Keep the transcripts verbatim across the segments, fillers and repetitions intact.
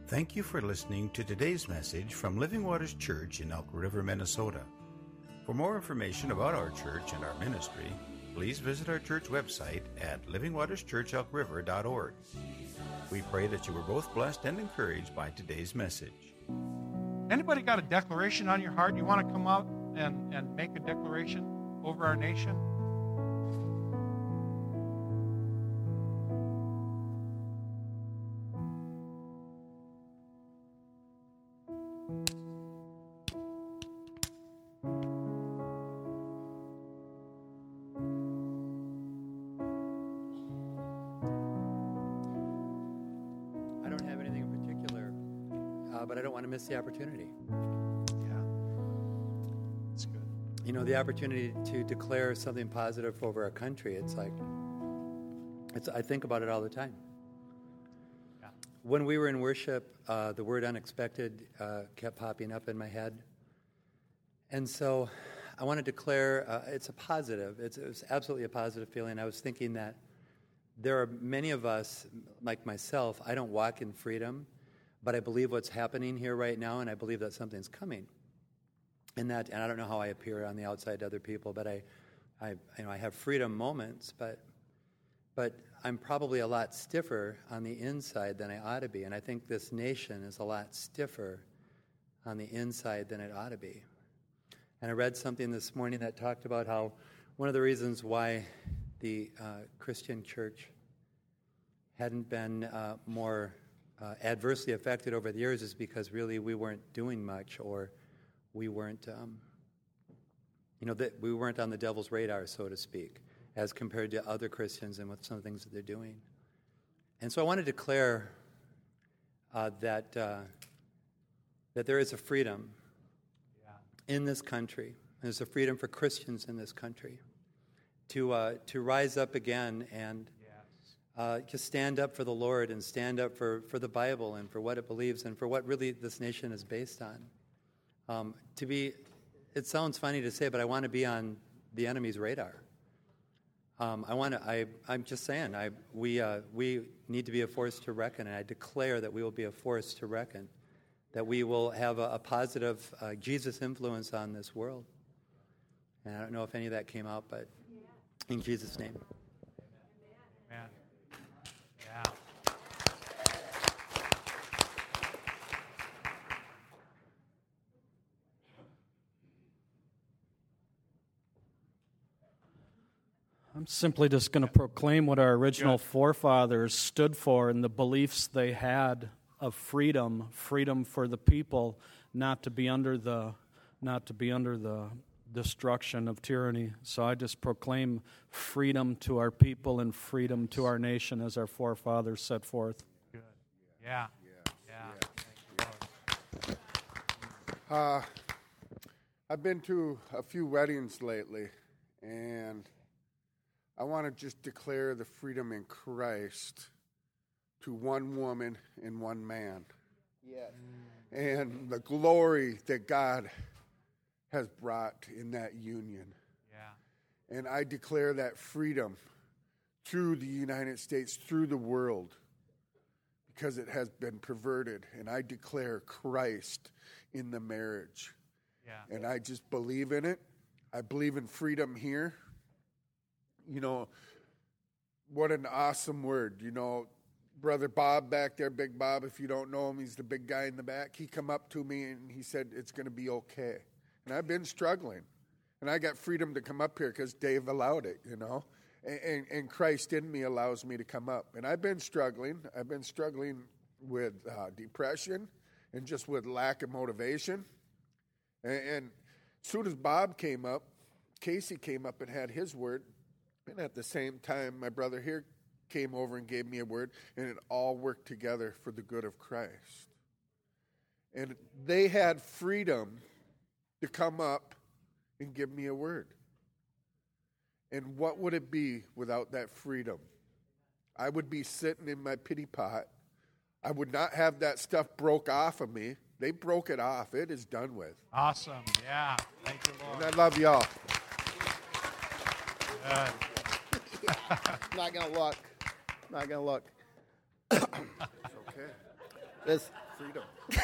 Thank you for listening to today's message from Living Waters Church in Elk River, Minnesota. For more information about our church and our ministry, please visit our church website at living waters church elk river dot org. We pray that you were both blessed and encouraged by today's message. Anybody got a declaration on your heart? You want to come out and, and make a declaration over our nation? Miss the opportunity. Yeah, that's good. You know, the opportunity to declare something positive over our country. It's like, it's. I think about it all the time. Yeah. When we were in worship, uh, the word unexpected uh, kept popping up in my head, and so I want to declare uh, it's a positive. It's, it's absolutely a positive feeling. I was thinking that there are many of us, like myself. I don't walk in freedom. But I believe what's happening here right now, and I believe that something's coming. And that, and I don't know how I appear on the outside to other people, but I, I, you know, I have freedom moments, but, but I'm probably a lot stiffer on the inside than I ought to be. And I think this nation is a lot stiffer on the inside than it ought to be. And I read something this morning that talked about how one of the reasons why the uh, Christian church hadn't been uh, more Uh, adversely affected over the years is because really we weren't doing much, or we weren't, um, you know, that we weren't on the devil's radar, so to speak, as compared to other Christians and with some of the things that they're doing. And so I want to declare uh, that uh, that there is a freedom yeah. in this country. There's a freedom for Christians in this country to uh, to rise up again and Uh, to stand up for the Lord and stand up for, for the Bible and for what it believes and for what really this nation is based on. Um, to be, it sounds funny to say, but I want to be on the enemy's radar. Um, I want to. I. I'm just saying. I. We. Uh, we need to be a force to reckon, and I declare that we will be a force to reckon. That we will have a, a positive uh, Jesus influence on this world. And I don't know if any of that came out, but in Jesus' name. Amen. Yeah. I'm simply just going to proclaim what our original Good. forefathers stood for and the beliefs they had of freedom, freedom for the people, not to be under the, not to be under the destruction of tyranny. So I just proclaim freedom to our people and freedom to our nation as our forefathers set forth. Good. Yeah. Yeah. Yeah. yeah. Uh, I've been to a few weddings lately, and I want to just declare the freedom in Christ to one woman and one man. Yes. And the glory that God has brought in that union. Yeah. And I declare that freedom through the United States, through the world, because it has been perverted. And I declare Christ in the marriage. Yeah. And I just believe in it. I believe in freedom here. You know, what an awesome word. You know, Brother Bob back there, Big Bob, if you don't know him, he's the big guy in the back. He come up to me and he said, it's going to be okay. And I've been struggling. And I got freedom to come up here because Dave allowed it, you know. And, and, and Christ in me allows me to come up. And I've been struggling. I've been struggling with uh, depression and just with lack of motivation. And, and as soon as Bob came up, Casey came up and had his word. And at the same time, my brother here came over and gave me a word. And it all worked together for the good of Christ. And they had freedom to come up and give me a word. And what would it be without that freedom? I would be sitting in my pity pot. I would not have that stuff broke off of me. They broke it off. It is done with. Awesome. Yeah. Thank you, Lord. And I love y'all. Good. Not gonna look. Not gonna look. It's okay. This freedom.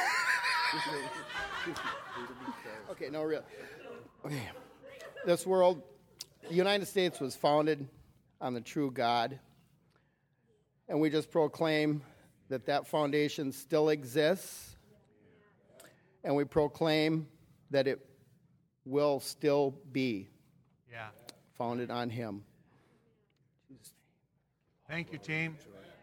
Okay, no, real. Okay. This world, the United States was founded on the true God, and we just proclaim that that foundation still exists, and we proclaim that it will still be Yeah. founded on Him. Thank you, team.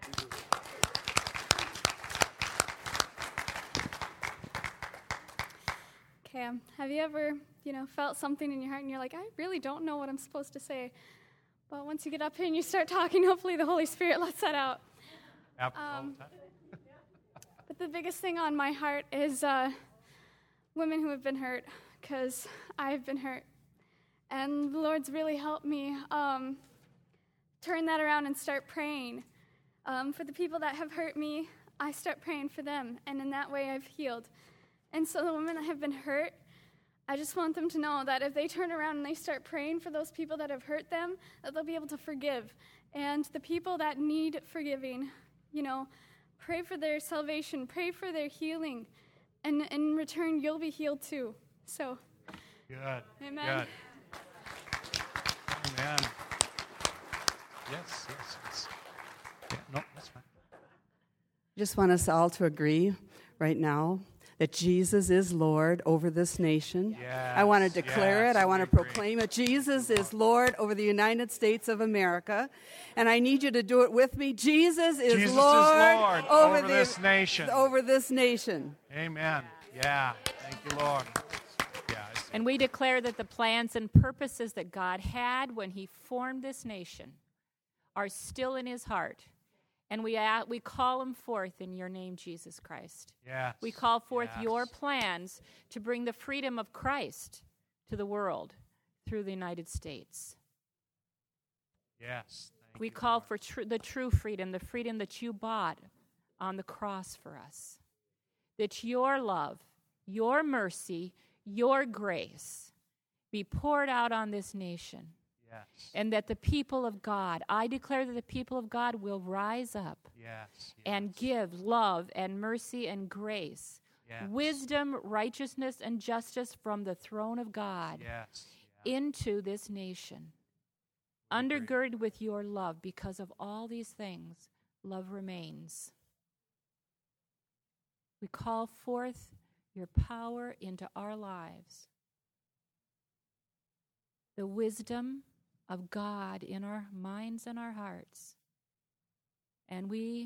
Okay, um, have you ever, you know, felt something in your heart and you're like, I really don't know what I'm supposed to say. But once you get up here and you start talking, hopefully the Holy Spirit lets that out. Um, but the biggest thing on my heart is uh, women who have been hurt, because I've been hurt. And the Lord's really helped me um, turn that around and start praying. Um, for the people that have hurt me, I start praying for them, and in that way I've healed. And so the women that have been hurt, I just want them to know that if they turn around and they start praying for those people that have hurt them, that they'll be able to forgive. And the people that need forgiving, you know, pray for their salvation, pray for their healing, and in return, you'll be healed too. So, Good. Amen. Good. Amen. Yes, yes, yes. Yeah, no, that's fine. I just want us all to agree right now that Jesus is Lord over this nation. Yes, I want to declare yes, it. I want to we agree. proclaim it. Jesus is Lord over the United States of America. And I need you to do it with me. Jesus is Jesus Lord, is Lord over, the, this nation. Over this nation. Amen. Yeah. Thank you, Lord. Yeah. And we declare that the plans and purposes that God had when He formed this nation are still in His heart. And we uh, we call them forth in your name, Jesus Christ. Yes. We call forth Yes. your plans to bring the freedom of Christ to the world through the United States. Yes. Thank We you, call Lord. for tr- the true freedom, the freedom that you bought on the cross for us. That your love, your mercy, your grace be poured out on this nation. Yes. And that the people of God, I declare that the people of God will rise up Yes. Yes. and give love and mercy and grace, Yes. wisdom, righteousness, and justice from the throne of God Yes. Yeah. into this nation. We agree. Undergirded with your love, because of all these things, love remains. We call forth your power into our lives. The wisdom of God in our minds and our hearts. And we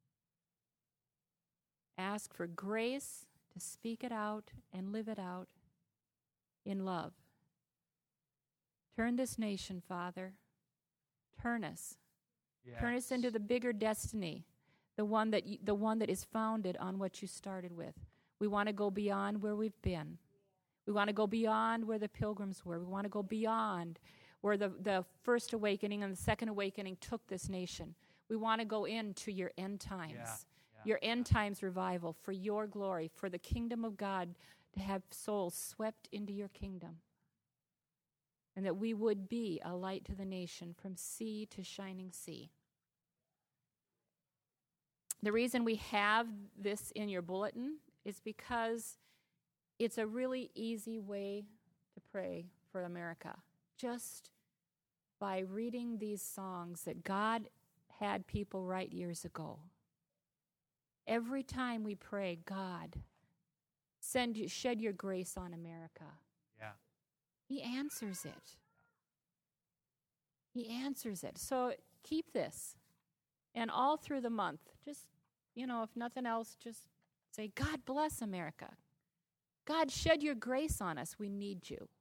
ask for grace to speak it out and live it out in love. Turn this nation, Father. Turn us. Yes. Turn us into the bigger destiny, the one that you, the one that is founded on what you started with. We want to go beyond where we've been. We want to go beyond where the pilgrims were. We want to go beyond where the, the first awakening and the second awakening took this nation. We want to go into your end times, Yeah, yeah, your end yeah. times revival for your glory, for the kingdom of God to have souls swept into your kingdom. And that we would be a light to the nation from sea to shining sea. The reason we have this in your bulletin is because it's a really easy way to pray for America. Just by reading these songs that God had people write years ago. Every time we pray, God, send you, shed your grace on America. Yeah. He answers it. He answers it. So keep this. And all through the month, just, you know, if nothing else, just say, God bless America. God, shed your grace on us. We need you.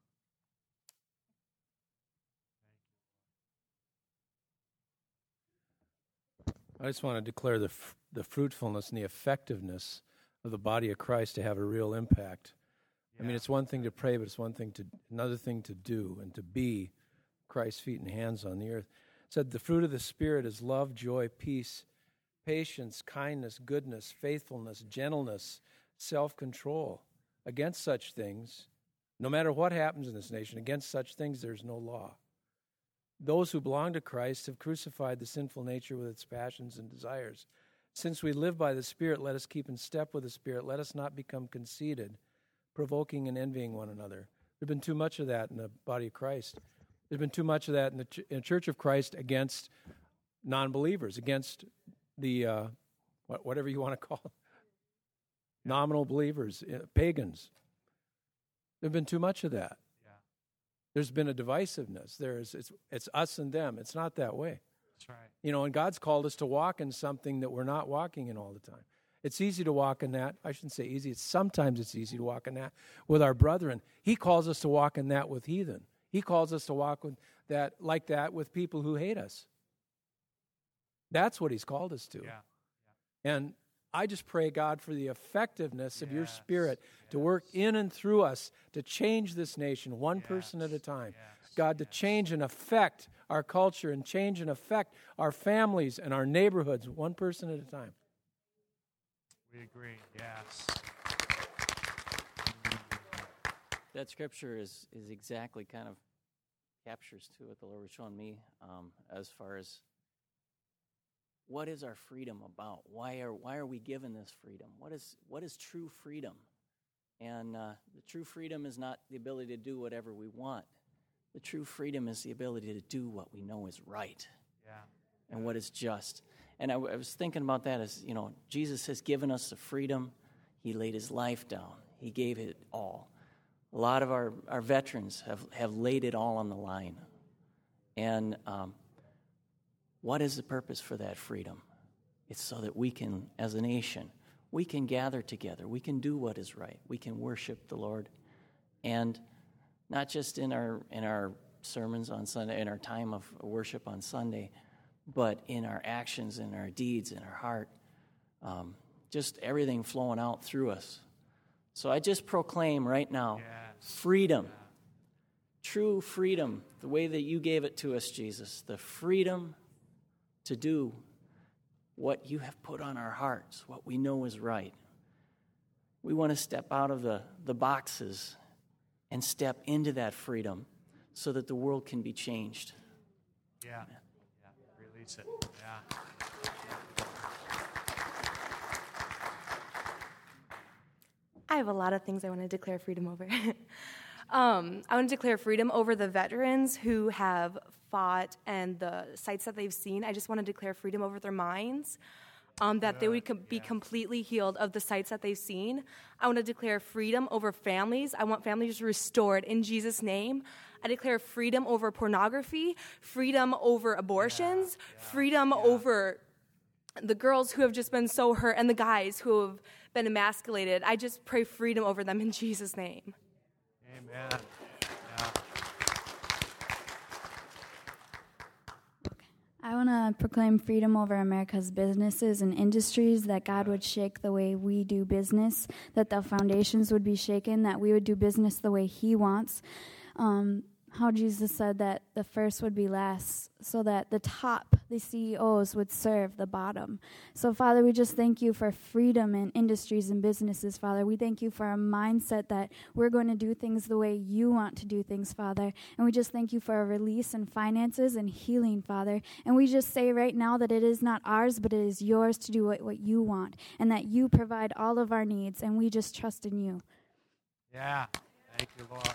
I just want to declare the f- the fruitfulness and the effectiveness of the body of Christ to have a real impact. I mean, Yeah. it's one thing to pray, but it's one thing to another thing to do and to be Christ's feet and hands on the earth. It said the fruit of the Spirit is love, joy, peace, patience, kindness, goodness, faithfulness, gentleness, self-control. Against such things, no matter what happens in this nation, against such things there's no law. Those who belong to Christ have crucified the sinful nature with its passions and desires. Since we live by the Spirit, let us keep in step with the Spirit. Let us not become conceited, provoking and envying one another. There's been too much of that in the body of Christ. There's been too much of that in the, ch- in the Church of Christ against non-believers, against the, uh, what, whatever you want to call it, nominal believers, uh, pagans. There's been too much of that. Yeah. There's been a divisiveness. There's it's it's us and them. It's not that way. That's right. You know, and God's called us to walk in something that we're not walking in all the time. It's easy to walk in that. I shouldn't say easy. It's sometimes it's easy to walk in that with our brethren. He calls us to walk in that with heathen. He calls us to walk with that like that with people who hate us. That's what he's called us to. Yeah. Yeah. And I just pray, God, for the effectiveness of yes. your Spirit yes. to work in and through us to change this nation one yes. person at a time. Yes. God, to yes. change and affect our culture and change and affect our families and our neighborhoods one person at a time. We agree, yes. That scripture is, is exactly kind of captures to what the Lord was showing me um, as far as what is our freedom about? Why are why are we given this freedom? What is what is true freedom? And uh, the true freedom is not the ability to do whatever we want. The true freedom is the ability to do what we know is right. Yeah. And what is just. And I, I was thinking about that as, you know, Jesus has given us the freedom. He laid his life down. He gave it all. A lot of our, our veterans have, have laid it all on the line. And um, what is the purpose for that freedom? It's so that we can, as a nation, we can gather together. We can do what is right. We can worship the Lord. And not just in our in our sermons on Sunday, in our time of worship on Sunday, but in our actions, in our deeds, in our heart, um, just everything flowing out through us. So I just proclaim right now, yes. freedom, yeah. true freedom, the way that you gave it to us, Jesus, the freedom to do what you have put on our hearts, what we know is right. We want to step out of the, the boxes and step into that freedom so that the world can be changed. Yeah. Amen. Yeah. Release it. Yeah. I have a lot of things I want to declare freedom over. um, I want to declare freedom over the veterans who have fought and the sites that they've seen. I just want to declare freedom over their minds. Um, that they would com- be completely healed of the sights that they've seen. I want to declare freedom over families. I want families restored in Jesus' name. I declare freedom over pornography, freedom over abortions, yeah, yeah, freedom yeah. over the girls who have just been so hurt and the guys who have been emasculated. I just pray freedom over them in Jesus' name. Amen. Yeah. I want to proclaim freedom over America's businesses and industries, that God would shake the way we do business, that the foundations would be shaken, that we would do business the way he wants. Um, how Jesus said that the first would be last, so that the top, the C E Os, would serve the bottom. So, Father, we just thank you for freedom in industries and businesses, Father. We thank you for a mindset that we're going to do things the way you want to do things, Father. And we just thank you for a release in finances and healing, Father. And we just say right now that it is not ours, but it is yours to do what, what you want, and that you provide all of our needs, and we just trust in you. Yeah. Thank you, Lord.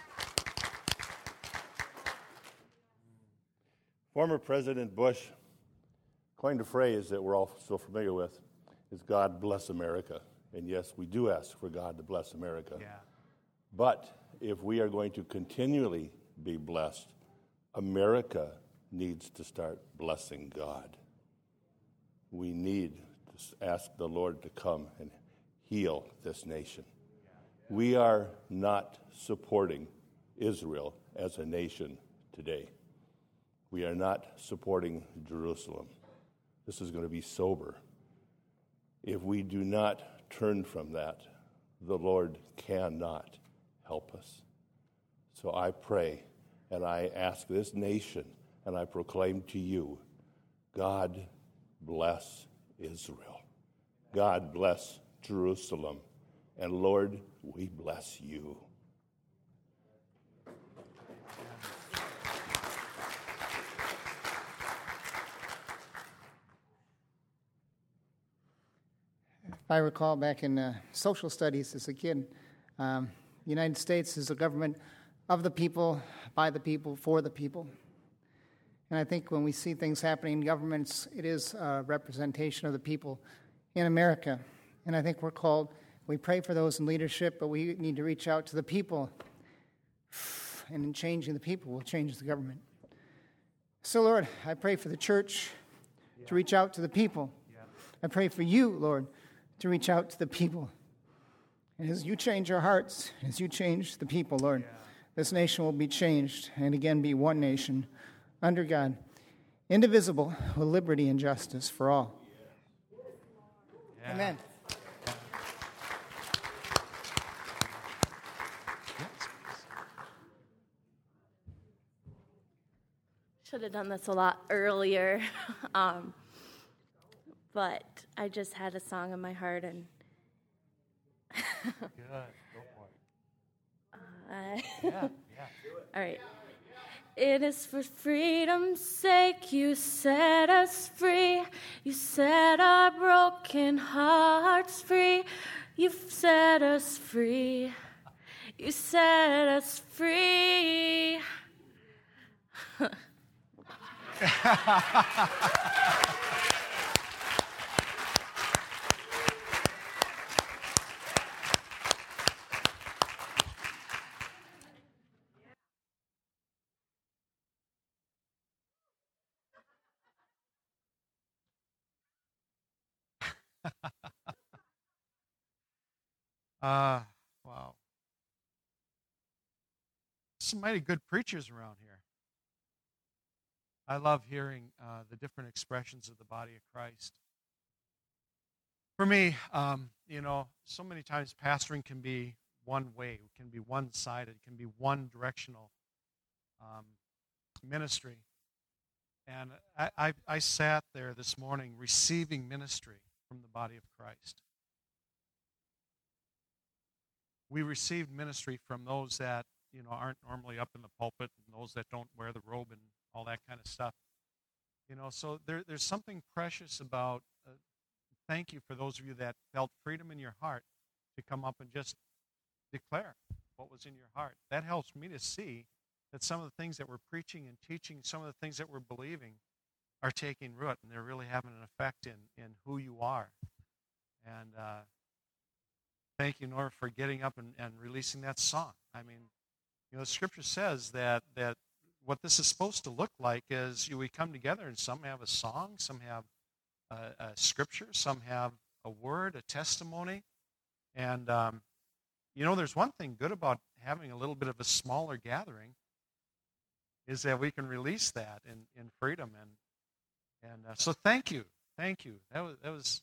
Former President Bush coined a phrase that we're all so familiar with, is God bless America. And yes, we do ask for God to bless America. Yeah. But if we are going to continually be blessed, America needs to start blessing God. We need to ask the Lord to come and heal this nation. We are not supporting Israel as a nation today. We are not supporting Jerusalem. This is going to be sober. If we do not turn from that, the Lord cannot help us. So I pray and I ask this nation and I proclaim to you, God bless Israel. God bless Jerusalem. And Lord, we bless you. If I recall back in uh, social studies as a kid, um, the United States is a government of the people, by the people, for the people. And I think when we see things happening in governments, it is a representation of the people in America. And I think we're called, we pray for those in leadership, but we need to reach out to the people. And in changing the people, we'll change the government. So, Lord, I pray for the church to reach out to the people. I pray for you, Lord, to reach out to the people. And as you change our hearts, as you change the people, Lord, this nation will be changed and again be one nation under God, indivisible, with liberty and justice for all. Yeah. Amen. Should have done this a lot earlier, um, but I just had a song in my heart, and Good. Go for it. Uh, Yeah, yeah. All right. It is for freedom's sake you set us free. You set our broken hearts free. You've set us free. You set us free. uh, wow. Some mighty good preachers around here. I love hearing uh, the different expressions of the body of Christ. For me, um, you know, so many times pastoring can be one way, it can be one-sided, it can be one-directional um, ministry. And I, I, I sat there this morning receiving ministry from the body of Christ. We received ministry from those that, you know, aren't normally up in the pulpit, and those that don't wear the robe and all that kind of stuff. You know, so there, there's something precious about, uh, thank you for those of you that felt freedom in your heart to come up and just declare what was in your heart. That helps me to see that some of the things that we're preaching and teaching, some of the things that we're believing are taking root, and they're really having an effect in, in who you are. And uh, thank you, Nora, for getting up and, and releasing that song. I mean, you know, the Scripture says that that what this is supposed to look like is you, we come together, and some have a song, some have a, a scripture, some have a word, a testimony. And, um, you know, there's one thing good about having a little bit of a smaller gathering is that we can release that in, in freedom. And and uh, so thank you. Thank you. That was, that was,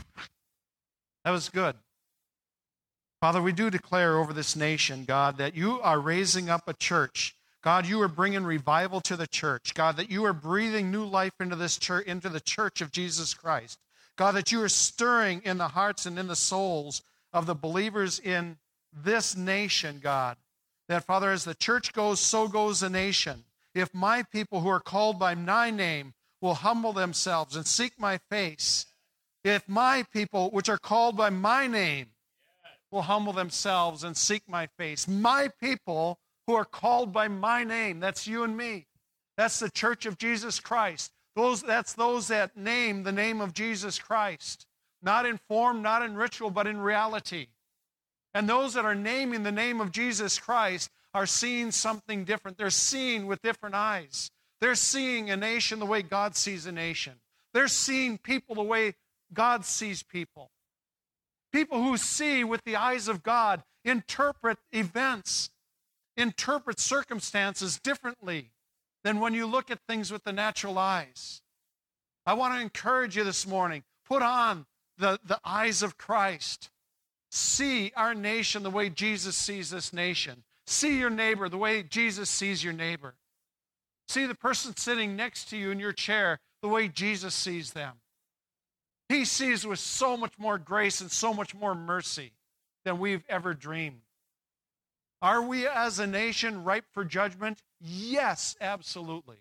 that was good. Father, we do declare over this nation, God, that you are raising up a church. God, you are bringing revival to the church. God, that you are breathing new life into this church, into the church of Jesus Christ. God, that you are stirring in the hearts and in the souls of the believers in this nation, God. That, Father, as the church goes, so goes the nation. If my people who are called by my name will humble themselves and seek my face, if my people, which are called by my name, will humble themselves and seek my face, my people who are called by my name, that's you and me. That's the church of Jesus Christ. Those, that's those that name the name of Jesus Christ. Not in form, not in ritual, but in reality. And those that are naming the name of Jesus Christ are seeing something different. They're seeing with different eyes. They're seeing a nation the way God sees a nation. They're seeing people the way God sees people. People who see with the eyes of God interpret events, interpret circumstances differently than when you look at things with the natural eyes. I want to encourage you this morning, put on the, the eyes of Christ. See our nation the way Jesus sees this nation. See your neighbor the way Jesus sees your neighbor. See the person sitting next to you in your chair the way Jesus sees them. He sees with so much more grace and so much more mercy than we've ever dreamed. Are we as a nation ripe for judgment? Yes, absolutely.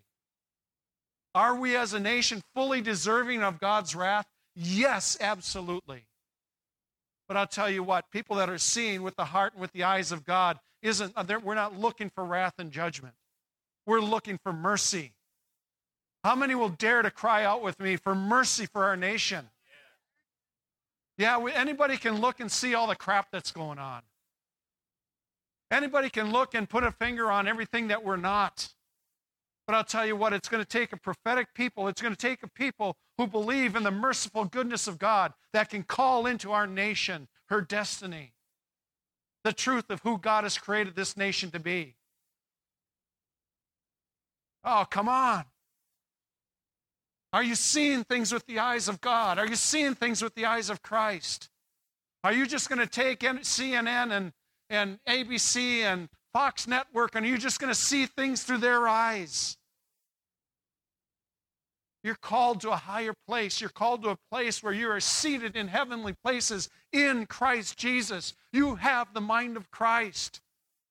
Are we as a nation fully deserving of God's wrath? Yes, absolutely. But I'll tell you what, people that are seeing with the heart and with the eyes of God, isn't we're not looking for wrath and judgment. We're looking for mercy. How many will dare to cry out with me for mercy for our nation? Yeah, we, anybody can look and see all the crap that's going on. Anybody can look and put a finger on everything that we're not. But I'll tell you what, it's going to take a prophetic people. It's going to take a people who believe in the merciful goodness of God that can call into our nation her destiny, the truth of who God has created this nation to be. Oh, come on. Are you seeing things with the eyes of God? Are you seeing things with the eyes of Christ? Are you just going to take C N N and, and A B C and Fox Network, and are you just going to see things through their eyes? You're called to a higher place. You're called to a place where you are seated in heavenly places in Christ Jesus. You have the mind of Christ.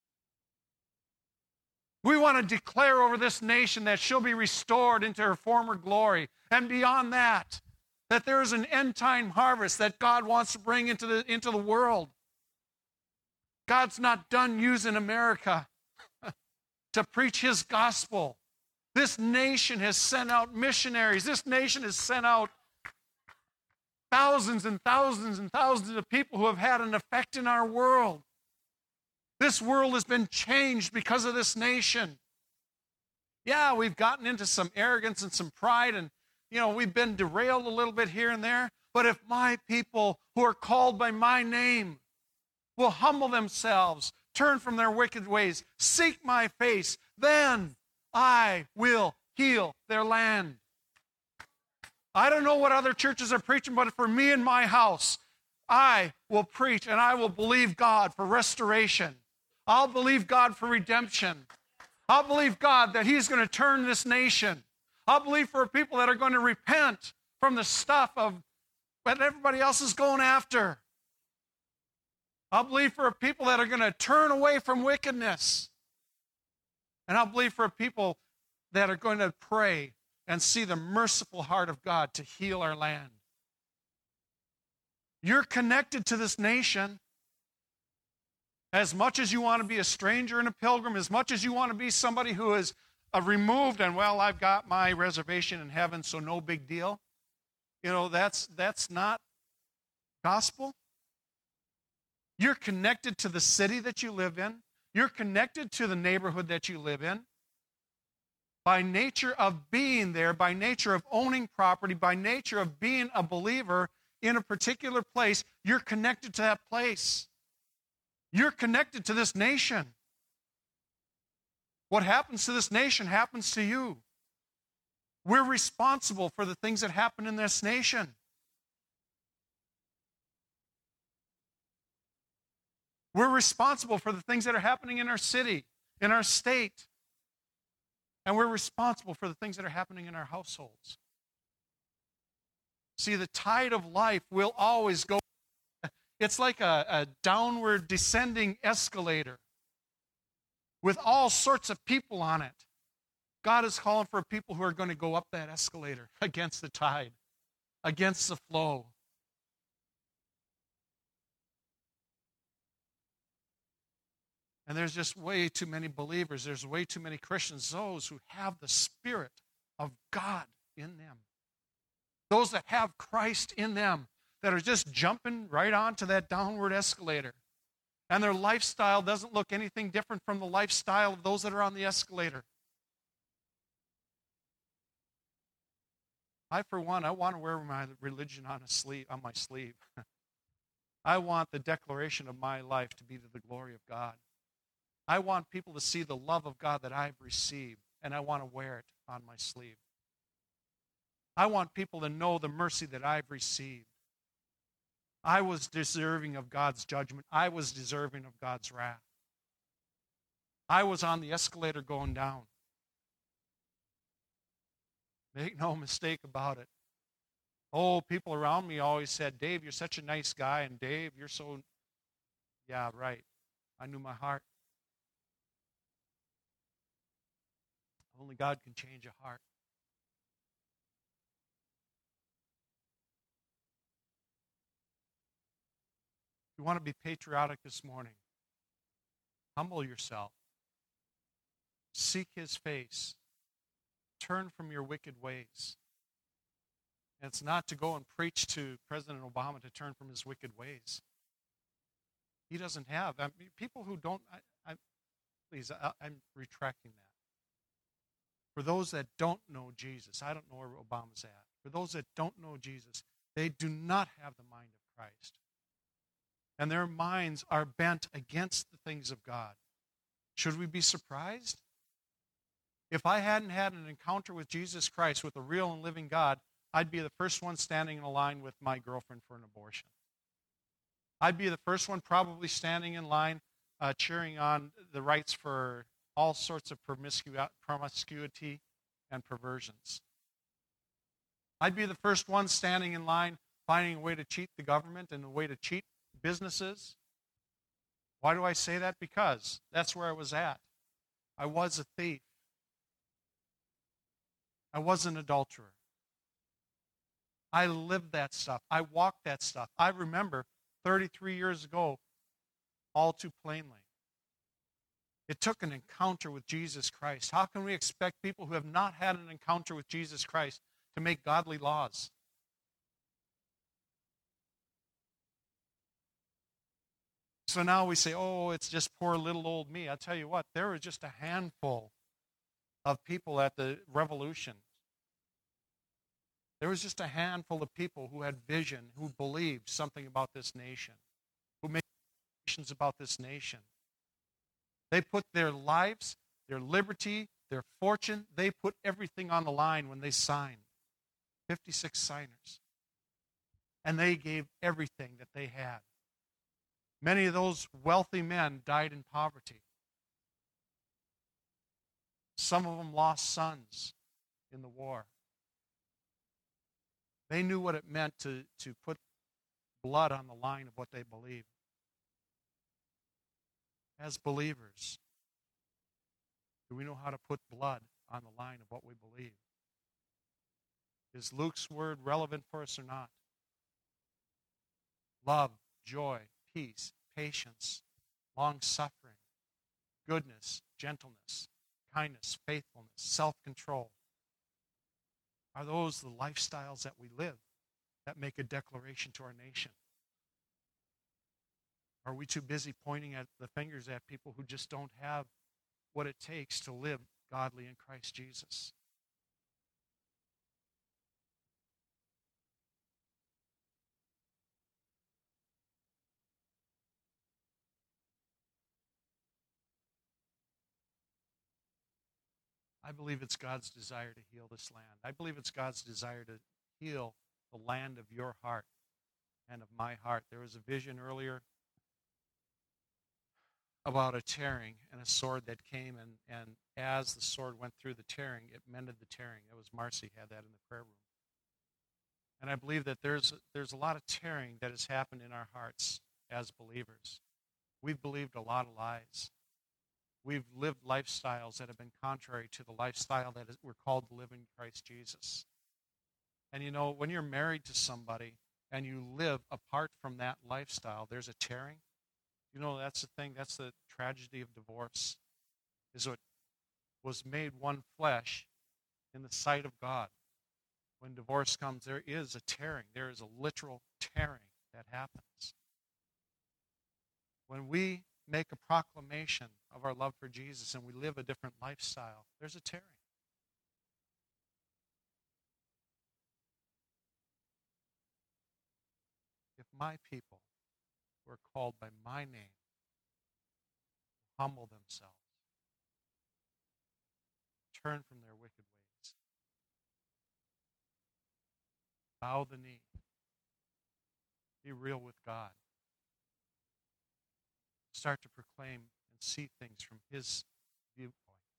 We want to declare over this nation that she'll be restored into her former glory. And beyond that, that there is an end-time harvest that God wants to bring into the, into the world. God's not done using America to preach his gospel. This nation has sent out missionaries. This nation has sent out thousands and thousands and thousands of people who have had an effect in our world. This world has been changed because of this nation. Yeah, we've gotten into some arrogance and some pride, and, you know, we've been derailed a little bit here and there. But if my people who are called by my name will humble themselves, turn from their wicked ways, seek my face, then I will heal their land. I don't know what other churches are preaching, but for me and my house, I will preach and I will believe God for restoration. I'll believe God for redemption. I'll believe God that he's going to turn this nation. I'll believe for people that are going to repent from the stuff of what everybody else is going after. I'll believe for people that are going to turn away from wickedness. And I'll believe for people that are going to pray and see the merciful heart of God to heal our land. You're connected to this nation. As much as you want to be a stranger and a pilgrim, as much as you want to be somebody who is uh, removed and, well, I've got my reservation in heaven, so no big deal. You know, that's that's not gospel. You're connected to the city that you live in. You're connected to the neighborhood that you live in. By nature of being there, by nature of owning property, by nature of being a believer in a particular place, you're connected to that place. You're connected to this nation. What happens to this nation happens to you. We're responsible for the things that happen in this nation. We're responsible for the things that are happening in our city, in our state. And we're responsible for the things that are happening in our households. See, the tide of life will always go. It's like a, a downward descending escalator with all sorts of people on it. God is calling for people who are going to go up that escalator against the tide, against the flow. And there's just way too many believers. There's way too many Christians, those who have the Spirit of God in them. Those that have Christ in them, that are just jumping right onto that downward escalator. And their lifestyle doesn't look anything different from the lifestyle of those that are on the escalator. I, for one, I want to wear my religion on, a sleeve, on my sleeve. I want the declaration of my life to be to the glory of God. I want people to see the love of God that I've received, and I want to wear it on my sleeve. I want people to know the mercy that I've received. I was deserving of God's judgment. I was deserving of God's wrath. I was on the escalator going down. Make no mistake about it. Oh, people around me always said, Dave, you're such a nice guy, and Dave, you're so... Yeah, right. I knew my heart. Only God can change a heart. You want to be patriotic this morning. Humble yourself. Seek his face. Turn from your wicked ways. And it's not to go and preach to President Obama to turn from his wicked ways. He doesn't have. I mean, people who don't, I, I, please, I, I'm retracting that. For those that don't know Jesus, I don't know where Obama's at. For those that don't know Jesus, they do not have the mind of Christ. And their minds are bent against the things of God. Should we be surprised? If I hadn't had an encounter with Jesus Christ, with the real and living God, I'd be the first one standing in a line with my girlfriend for an abortion. I'd be the first one probably standing in line uh, cheering on the rights for all sorts of promiscu- promiscuity and perversions. I'd be the first one standing in line finding a way to cheat the government and a way to cheat businesses. Why do I say that? Because that's where I was at. I was a thief. I was an adulterer. I lived that stuff. I walked that stuff. I remember thirty-three years ago all too plainly. It took an encounter with Jesus Christ. How can we expect people who have not had an encounter with Jesus Christ to make godly laws? So now we say, oh, it's just poor little old me. I'll tell you what, there were just a handful of people at the revolution. There was just a handful of people who had vision, who believed something about this nation, who made decisions about this nation. They put their lives, their liberty, their fortune, they put everything on the line when they signed. fifty-six signers. And they gave everything that they had. Many of those wealthy men died in poverty. Some of them lost sons in the war. They knew what it meant to, to put blood on the line of what they believed. As believers, do we know how to put blood on the line of what we believe? Is Luke's word relevant for us or not? Love, joy, peace, patience, long-suffering, goodness, gentleness, kindness, faithfulness, self-control. Are those the lifestyles that we live that make a declaration to our nation? Are we too busy pointing at the fingers at people who just don't have what it takes to live godly in Christ Jesus? I believe it's God's desire to heal this land. I believe it's God's desire to heal the land of your heart and of my heart. There was a vision earlier about a tearing and a sword that came, and, and as the sword went through the tearing, it mended the tearing. It was Marcy had that in the prayer room. And I believe that there's, there's a lot of tearing that has happened in our hearts as believers. We've believed a lot of lies. We've lived lifestyles that have been contrary to the lifestyle that is, we're called to live in Christ Jesus. And you know, when you're married to somebody and you live apart from that lifestyle, there's a tearing. You know, that's the thing, that's the tragedy of divorce, is what was made one flesh in the sight of God. When divorce comes, there is a tearing. There is a literal tearing that happens. When we make a proclamation of our love for Jesus and we live a different lifestyle, there's a tearing. If my people who are called by my name humble themselves, turn from their wicked ways, bow the knee, be real with God, start to proclaim and see things from his viewpoint,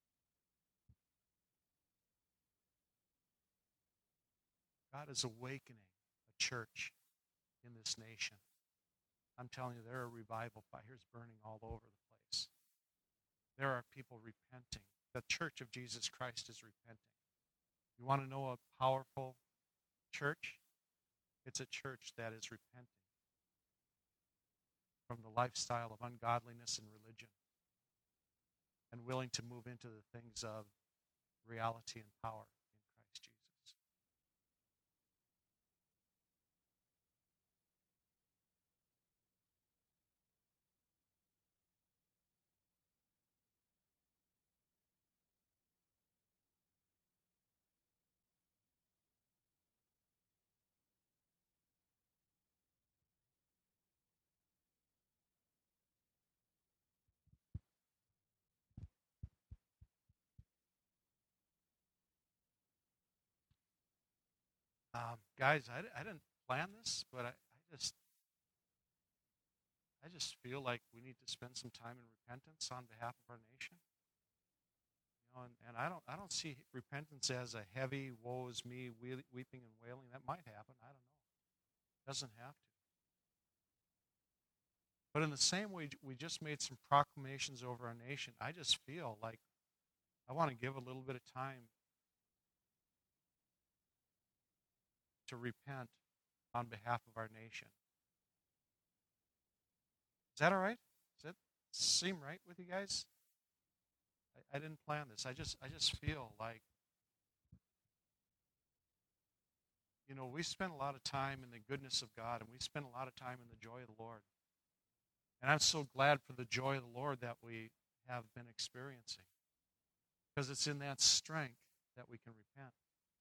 God is awakening a church in this nation. I'm telling you, there are revival fires burning all over the place. There are people repenting. The church of Jesus Christ is repenting. You want to know a powerful church? It's a church that is repenting. from the lifestyle of ungodliness and religion, and willing to move into the things of reality and power in Christ Jesus. Um, guys, I, I didn't plan this, but I, I just I just feel like we need to spend some time in repentance on behalf of our nation. You know, and, and I don't I don't see repentance as a heavy woe is me weeping and wailing. That might happen. I don't know. It doesn't have to. But in the same way we just made some proclamations over our nation, I just feel like I want to give a little bit of time to repent on behalf of our nation. Is that all right? Does that seem right with you guys? I, I didn't plan this. I just I just feel like, you know, we spend a lot of time in the goodness of God, and we spend a lot of time in the joy of the Lord. And I'm so glad for the joy of the Lord that we have been experiencing, because it's in that strength that we can repent.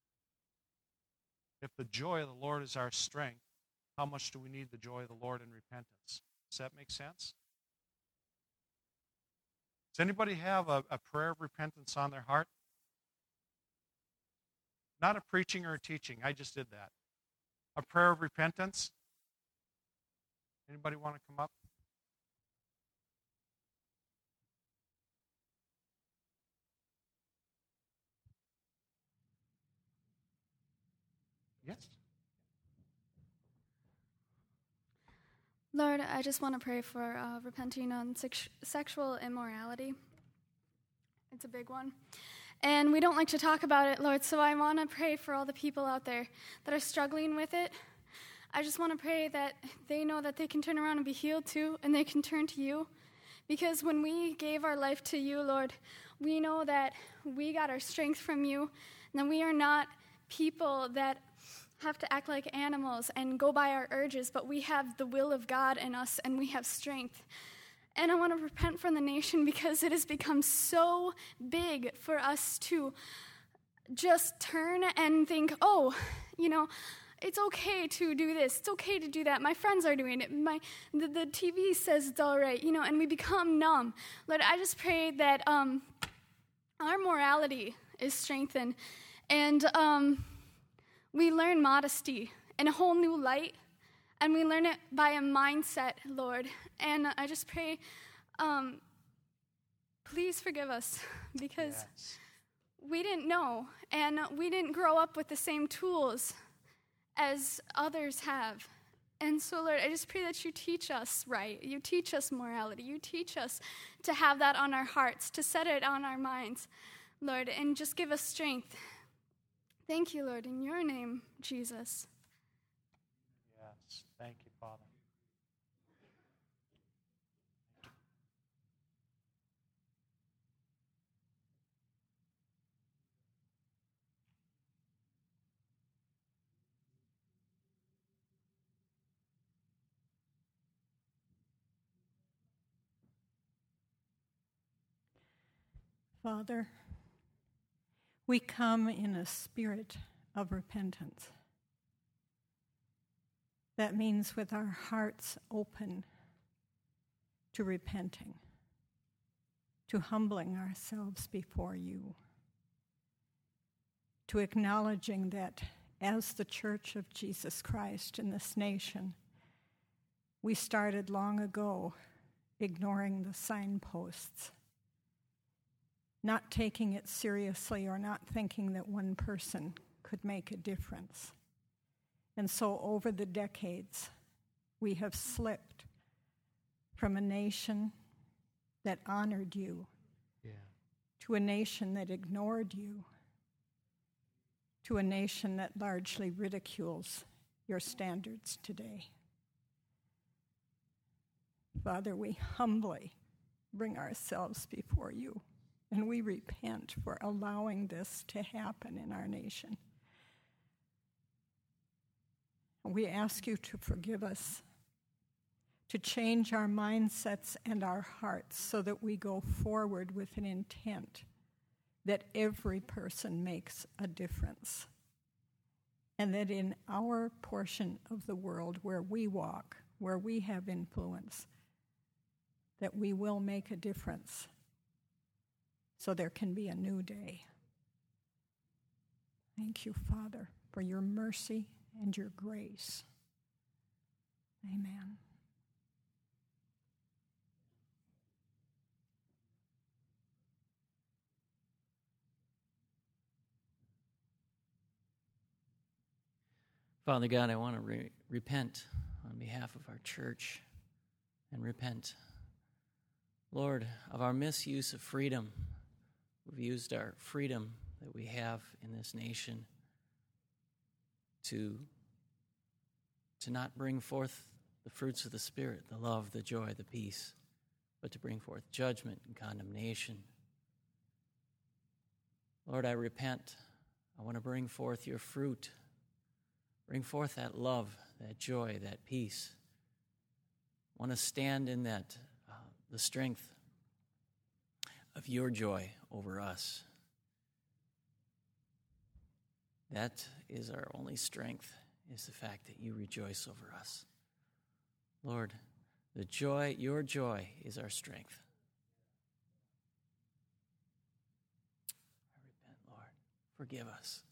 If the joy of the Lord is our strength, how much do we need the joy of the Lord in repentance? Does that make sense? Does anybody have a, a prayer of repentance on their heart? Not a preaching or a teaching. I just did that. A prayer of repentance? Anybody want to come up? Yes. Lord, I just want to pray for uh, repenting on sex- sexual immorality. It's a big one. And we don't like to talk about it, Lord, so I want to pray for all the people out there that are struggling with it. I just want to pray that they know that they can turn around and be healed too, and they can turn to you. Because when we gave our life to you, Lord, we know that we got our strength from you, and that we are not people that have to act like animals and go by our urges, but we have the will of God in us, and we have strength. And I want to repent from the nation because it has become so big for us to just turn and think, oh, you know, it's okay to do this. It's okay to do that. My friends are doing it. My the, the T V says it's all right, you know, and we become numb. Lord, I just pray that um, our morality is strengthened, and um, we learn modesty in a whole new light, and we learn it by a mindset, Lord. And I just pray, um, please forgive us, because yes. we didn't know, and we didn't grow up with the same tools as others have. And so, Lord, I just pray that you teach us right. You teach us morality. You teach us to have that on our hearts, to set it on our minds, Lord, and just give us strength. Thank you, Lord, in your name, Jesus. Yes, thank you, Father. Father, we come in a spirit of repentance. That means with our hearts open to repenting, to humbling ourselves before you, to acknowledging that as the Church of Jesus Christ in this nation, we started long ago ignoring the signposts, not taking it seriously or not thinking that one person could make a difference. And so over the decades, we have slipped from a nation that honored you yeah. to a nation that ignored you, to a nation that largely ridicules your standards today. Father, we humbly bring ourselves before you, and we repent for allowing this to happen in our nation. We ask you to forgive us, to change our mindsets and our hearts so that we go forward with an intent that every person makes a difference, and that in our portion of the world where we walk, where we have influence, that we will make a difference so there can be a new day. Thank you, Father, for your mercy and your grace. Amen. Father God, I want to re- repent on behalf of our church and repent, Lord, of our misuse of freedom. We've used our freedom that we have in this nation to, to not bring forth the fruits of the Spirit, the love, the joy, the peace, but to bring forth judgment and condemnation. Lord, I repent. I want to bring forth your fruit. Bring forth that love, that joy, that peace. I want to stand in that, uh, the strength of your joy over us. That is our only strength, is the fact that you rejoice over us. Lord, the joy, your joy is our strength. I repent, Lord. Forgive us.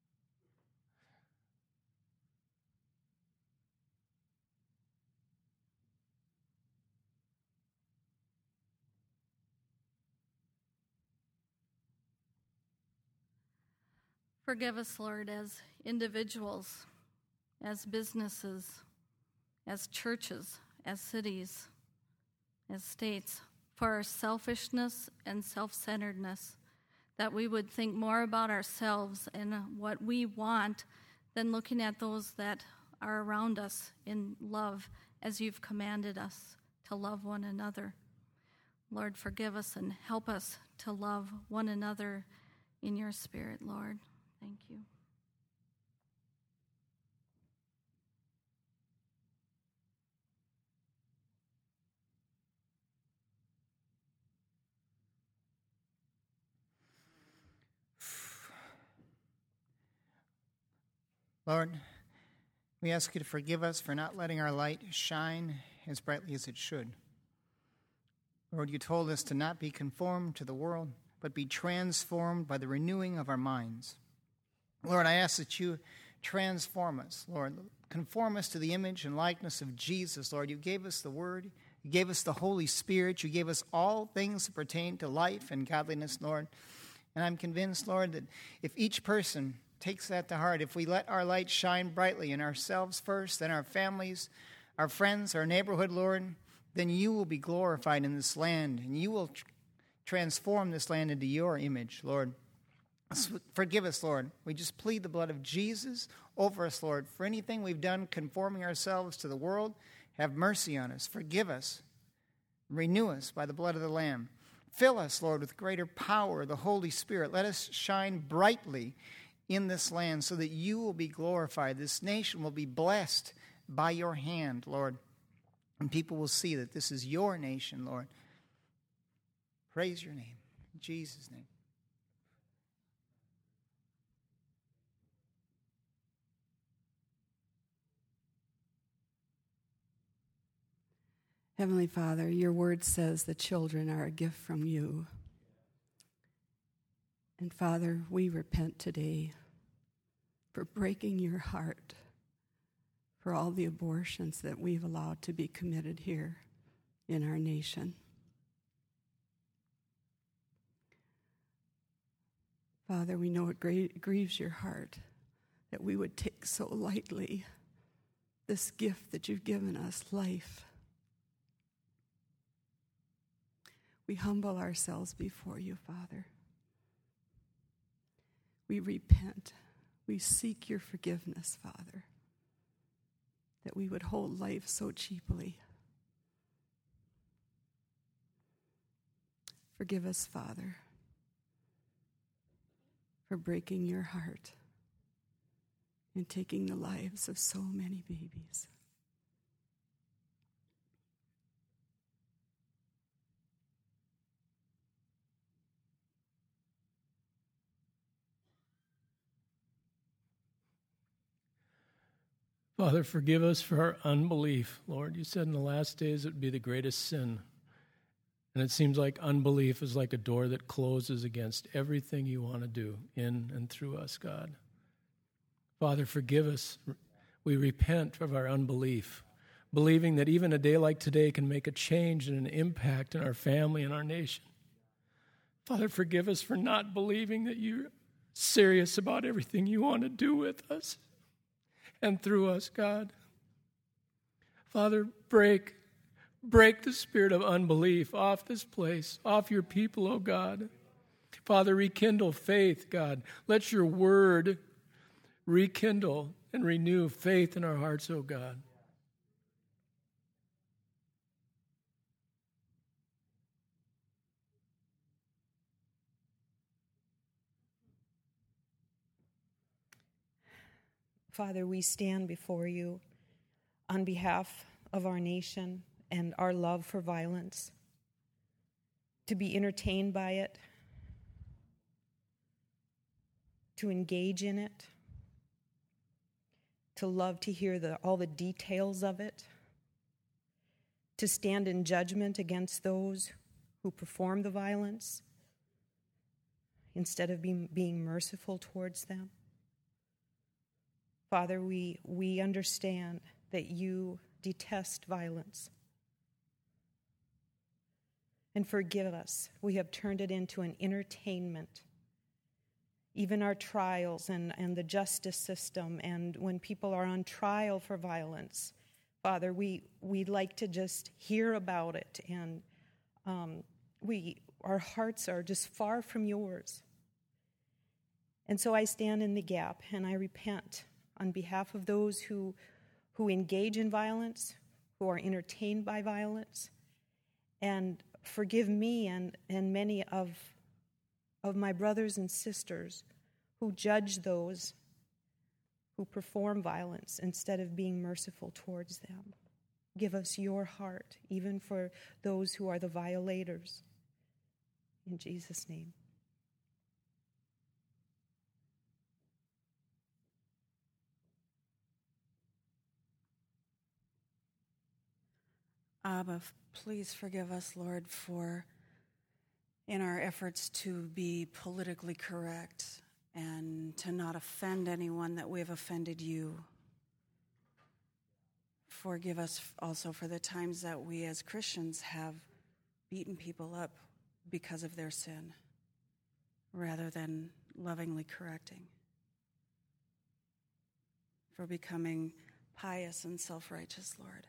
Forgive us, Lord, as individuals, as businesses, as churches, as cities, as states, for our selfishness and self-centeredness, that we would think more about ourselves and what we want than looking at those that are around us in love, as you've commanded us to love one another. Lord, forgive us and help us to love one another in your Spirit, Lord. Thank you. Lord, we ask you to forgive us for not letting our light shine as brightly as it should. Lord, you told us to not be conformed to the world, but be transformed by the renewing of our minds. Lord, I ask that you transform us, Lord. Conform us to the image and likeness of Jesus, Lord. You gave us the Word. You gave us the Holy Spirit. You gave us all things that pertain to life and godliness, Lord. And I'm convinced, Lord, that if each person takes that to heart, if we let our light shine brightly in ourselves first, then our families, our friends, our neighborhood, Lord, then you will be glorified in this land, and you will tr- transform this land into your image, Lord. Forgive us, Lord. We just plead the blood of Jesus over us, Lord. For anything we've done conforming ourselves to the world, have mercy on us. Forgive us. Renew us by the blood of the Lamb. Fill us, Lord, with greater power, the Holy Spirit. Let us shine brightly in this land so that you will be glorified. This nation will be blessed by your hand, Lord. And people will see that this is your nation, Lord. Praise your name. In Jesus' name. Heavenly Father, your word says the children are a gift from you. And Father, we repent today for breaking your heart for all the abortions that we've allowed to be committed here in our nation. Father, we know it gra- grieves your heart that we would take so lightly this gift that you've given us, life. We humble ourselves before you, Father. We repent. We seek your forgiveness, Father, that we would hold life so cheaply. Forgive us, Father, for breaking your heart and taking the lives of so many babies. Father, forgive us for our unbelief. Lord, you said in the last days it would be the greatest sin. And it seems like unbelief is like a door that closes against everything you want to do in and through us, God. Father, forgive us. We repent of our unbelief, believing that even a day like today can make a change and an impact in our family and our nation. Father, forgive us for not believing that you're serious about everything you want to do with us and through us, God. Father, break, break the spirit of unbelief off this place, off your people, oh God. Father, rekindle faith, God. Let your word rekindle and renew faith in our hearts, oh God. Father, we stand before you on behalf of our nation and our love for violence, to be entertained by it, to engage in it, to love to hear the, all the details of it, to stand in judgment against those who perform the violence instead of being, being merciful towards them. Father, we, we understand that you detest violence. And forgive us. We have turned it into an entertainment. Even our trials and, and the justice system, and when people are on trial for violence, Father, we, we like to just hear about it, and um, we our hearts are just far from yours. And so I stand in the gap, and I repent on behalf of those who, who engage in violence, who are entertained by violence, and forgive me and, and many of, of my brothers and sisters who judge those who perform violence instead of being merciful towards them. Give us your heart, even for those who are the violators. In Jesus' name. Abba, please forgive us, Lord, for in our efforts to be politically correct and to not offend anyone that we've offended you. Forgive us also for the times that we as Christians have beaten people up because of their sin, rather than lovingly correcting. For becoming pious and self-righteous, Lord.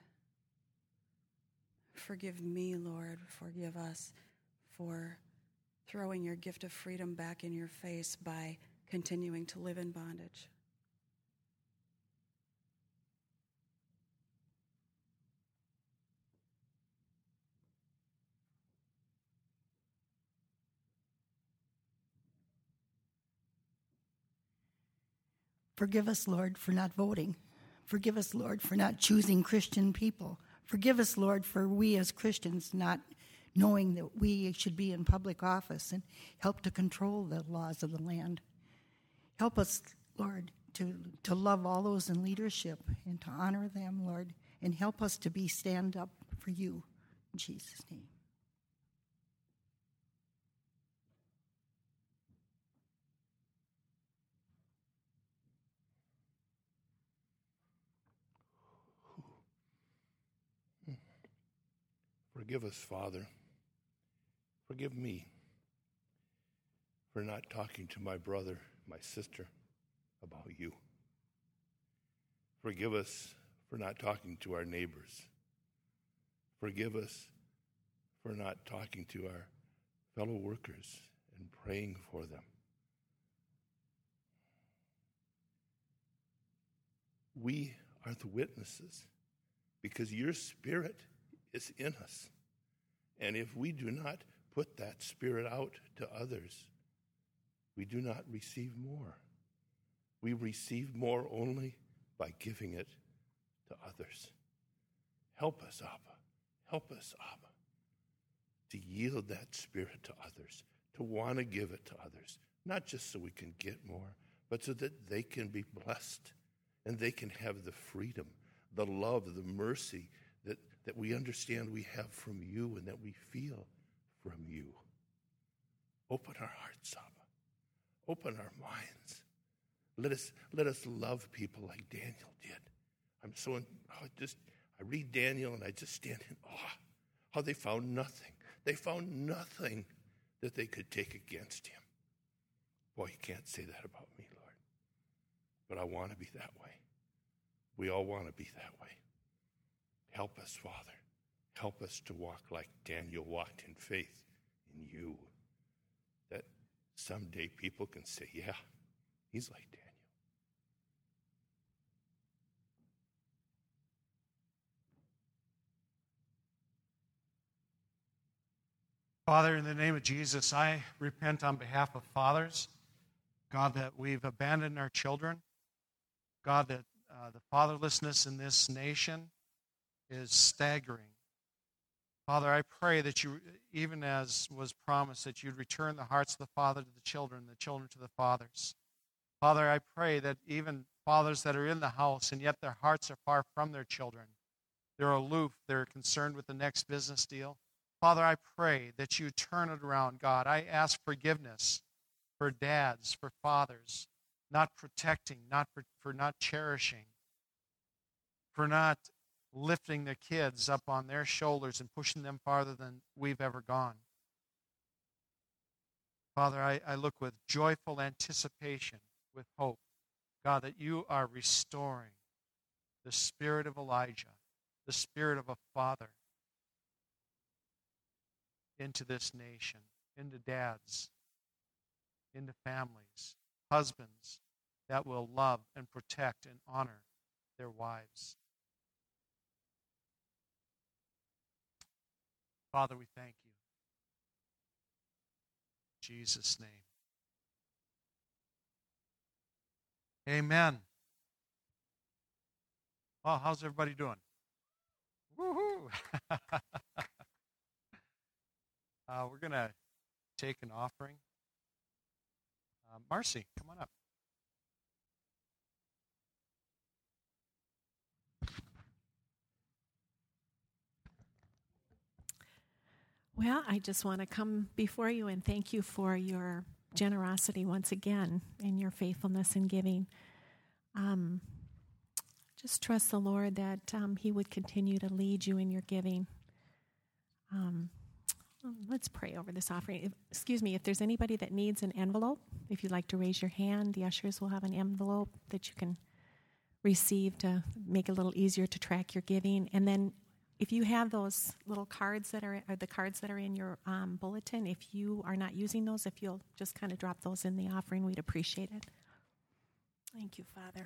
Forgive me, Lord. Forgive us for throwing your gift of freedom back in your face by continuing to live in bondage. Forgive us, Lord, for not voting. Forgive us, Lord, for not choosing Christian people. Forgive us, Lord, for we as Christians not knowing that we should be in public office and help to control the laws of the land. Help us, Lord, to, to love all those in leadership and to honor them, Lord, and help us to be stand up for you. In Jesus' name. Forgive us, Father. Forgive me for not talking to my brother, my sister, about you. Forgive us for not talking to our neighbors. Forgive us for not talking to our fellow workers and praying for them. We are the witnesses because your Spirit is in us. And if we do not put that Spirit out to others, we do not receive more. We receive more only by giving it to others. Help us, Abba. Help us, Abba, to yield that Spirit to others, to want to give it to others, not just so we can get more, but so that they can be blessed and they can have the freedom, the love, the mercy that, that we understand we have from you and that we feel from you. Open our hearts, Abba. Open our minds. Let us, let us love people like Daniel did. I'm so, in, oh, just, I read Daniel and I just stand in awe how they found nothing. They found nothing that they could take against him. Boy, you can't say that about me, Lord. But I want to be that way. We all want to be that way. Help us, Father. Help us to walk like Daniel walked in faith in you. That someday people can say, yeah, he's like Daniel. Father, in the name of Jesus, I repent on behalf of fathers, God, that we've abandoned our children. God, that uh, the fatherlessness in this nation is staggering. Father, I pray that you, even as was promised, that you'd return the hearts of the father to the children, the children to the fathers. Father, I pray that even fathers that are in the house and yet their hearts are far from their children, they're aloof, they're concerned with the next business deal. Father, I pray that you turn it around, God. I ask forgiveness for dads, for fathers, not protecting, not for, for not cherishing, for not lifting their kids up on their shoulders and pushing them farther than we've ever gone. Father, I, I look with joyful anticipation, with hope, God, that you are restoring the spirit of Elijah, the spirit of a father, into this nation, into dads, into families, husbands that will love and protect and honor their wives. Father, we thank you. In Jesus' name. Amen. Well, how's everybody doing? Woohoo! Uh, we're going to take an offering. Uh, Marcy, come on up. Well, I just want to come before you and thank you for your generosity once again and your faithfulness in giving. Um, just trust the Lord that um, He would continue to lead you in your giving. Um, let's pray over this offering. If, excuse me, if there's anybody that needs an envelope, if you'd like to raise your hand, the ushers will have an envelope that you can receive to make it a little easier to track your giving. And then if you have those little cards that are, or the cards that are in your um, bulletin, if you are not using those, if you'll just kind of drop those in the offering, we'd appreciate it. Thank you, Father.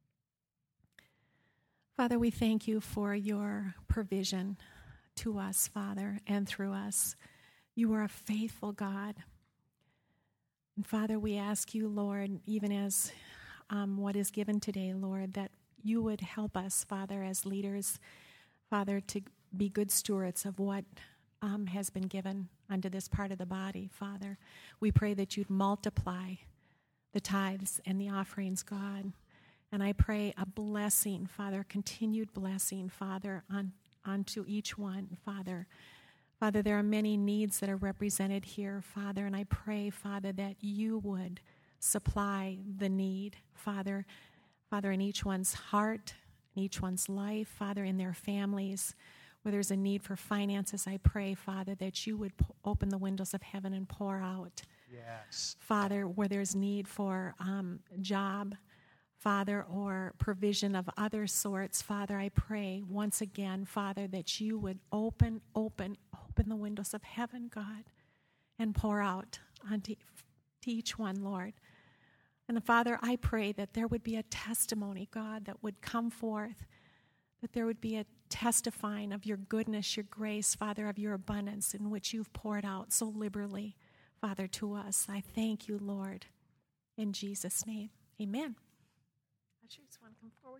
Father, we thank you for your provision to us, Father, and through us. You are a faithful God. And Father, we ask you, Lord, even as um, what is given today, Lord, that you would help us, Father, as leaders, Father, to be good stewards of what um, has been given unto this part of the body, Father. We pray that you'd multiply the tithes and the offerings, God. And I pray a blessing, Father, continued blessing, Father, on onto each one, Father. Father, there are many needs that are represented here, Father, and I pray, Father, that you would supply the need, Father, Father, in each one's heart, in each one's life, Father, in their families. Where there's a need for finances, I pray, Father, that you would po- open the windows of heaven and pour out. Yes. Father, where there's need for um, job, Father, or provision of other sorts, Father, I pray once again, Father, that you would open, open, open the windows of heaven, God, and pour out onto to each one, Lord. And Father, I pray that there would be a testimony, God, that would come forth, but there would be a testifying of your goodness, your grace, Father, of your abundance in which you've poured out so liberally, Father, to us. I thank you, Lord, in Jesus' name. Amen. Ushers, want to come forward?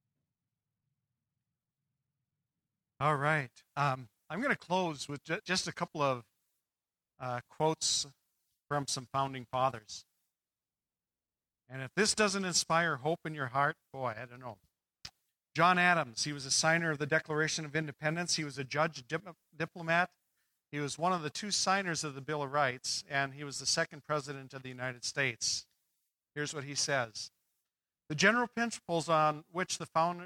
All right. Um, I'm going to close with ju- just a couple of uh, quotes from some founding fathers. And if this doesn't inspire hope in your heart, boy, I don't know. John Adams, he was a signer of the Declaration of Independence. He was a judge dip- diplomat. He was one of the two signers of the Bill of Rights, and he was the second president of the United States. Here's what he says. The general principles on which the founder,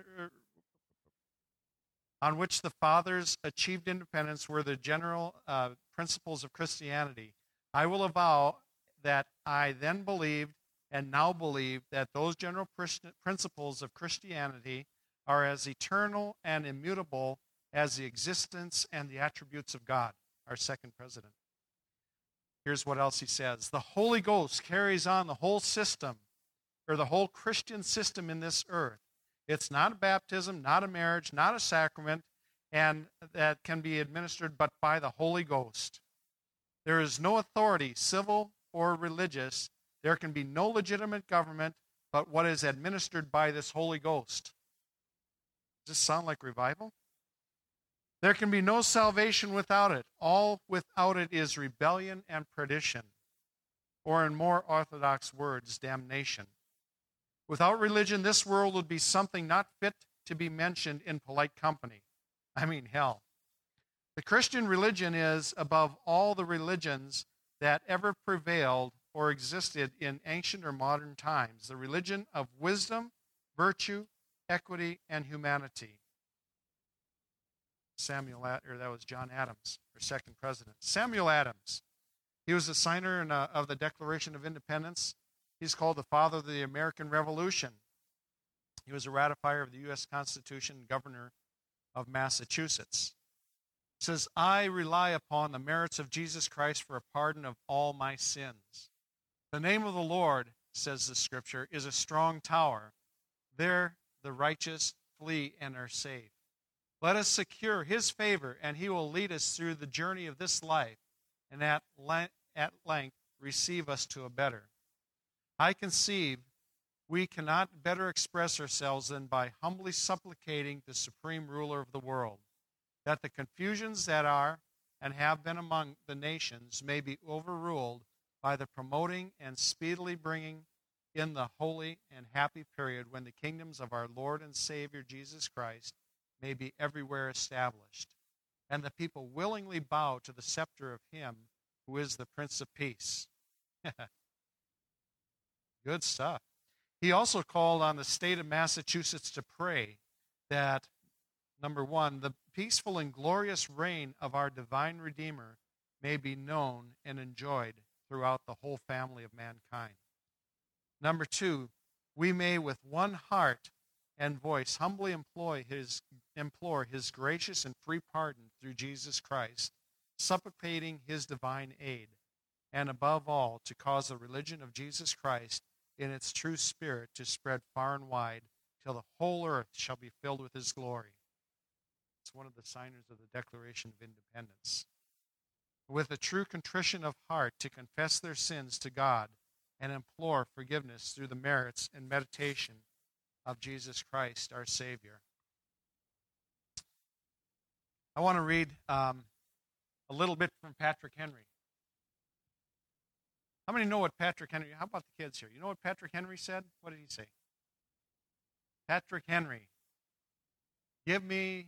on which the fathers achieved independence were the general uh, principles of Christianity. I will avow that I then believed and now believe that those general principles of Christianity are as eternal and immutable as the existence and the attributes of God, our second president. Here's what else he says. The Holy Ghost carries on the whole system, or the whole Christian system in this earth. It's not a baptism, not a marriage, not a sacrament, and that can be administered but by the Holy Ghost. There is no authority, civil or religious. There can be no legitimate government but what is administered by this Holy Ghost. Does this sound like revival? There can be no salvation without it. All without it is rebellion and perdition, or in more orthodox words, damnation. Without religion, this world would be something not fit to be mentioned in polite company. I mean, hell. The Christian religion is, above all the religions that ever prevailed or existed in ancient or modern times, the religion of wisdom, virtue, equity, and humanity. Samuel, or that was John Adams, our second president. Samuel Adams, he was a signer in a, of the Declaration of Independence. He's called the father of the American Revolution. He was a ratifier of the U S Constitution, governor of Massachusetts. He says, I rely upon the merits of Jesus Christ for a pardon of all my sins. The name of the Lord, says the scripture, is a strong tower. There the righteous flee and are safe. Let us secure his favor, and he will lead us through the journey of this life, and at, le- at length receive us to a better. I conceive we cannot better express ourselves than by humbly supplicating the supreme ruler of the world, that the confusions that are and have been among the nations may be overruled by the promoting and speedily bringing in the holy and happy period when the kingdoms of our Lord and Savior Jesus Christ may be everywhere established, and the people willingly bow to the scepter of him who is the Prince of Peace. Good stuff. He also called on the state of Massachusetts to pray that, number one, the peaceful and glorious reign of our divine Redeemer may be known and enjoyed throughout the whole family of mankind. Number two, we may with one heart and voice humbly employ his, implore his gracious and free pardon through Jesus Christ, supplicating his divine aid, and above all, to cause the religion of Jesus Christ in its true spirit to spread far and wide, till the whole earth shall be filled with his glory. It's one of the signers of the Declaration of Independence. With a true contrition of heart to confess their sins to God and implore forgiveness through the merits and meditation of Jesus Christ, our Savior. I want to read um, a little bit from Patrick Henry. How many know what Patrick Henry, how about the kids here? You know what Patrick Henry said? What did he say? Patrick Henry, give me,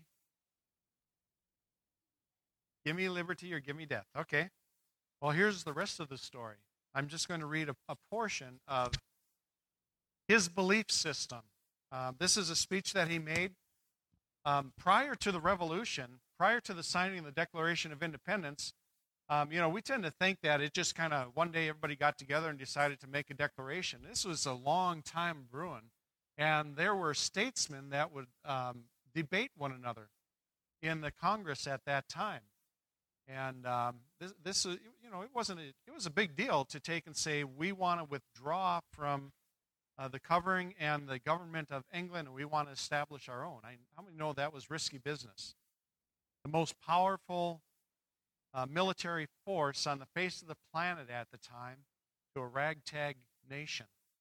give me liberty or give me death. Okay. Well, here's the rest of the story. I'm just going to read a, a portion of his belief system. Uh, this is a speech that he made um, prior to the Revolution, prior to the signing of the Declaration of Independence. Um, you know, we tend to think that it just kind of, one day everybody got together and decided to make a declaration. This was a long time brewing, and there were statesmen that would um, debate one another in the Congress at that time. And um, this, this, you know, it wasn't, a, it was a big deal to take and say, we want to withdraw from uh, the covering and the government of England, and we want to establish our own. I, how many know that was risky business? The most powerful uh, military force on the face of the planet at the time to a ragtag nation.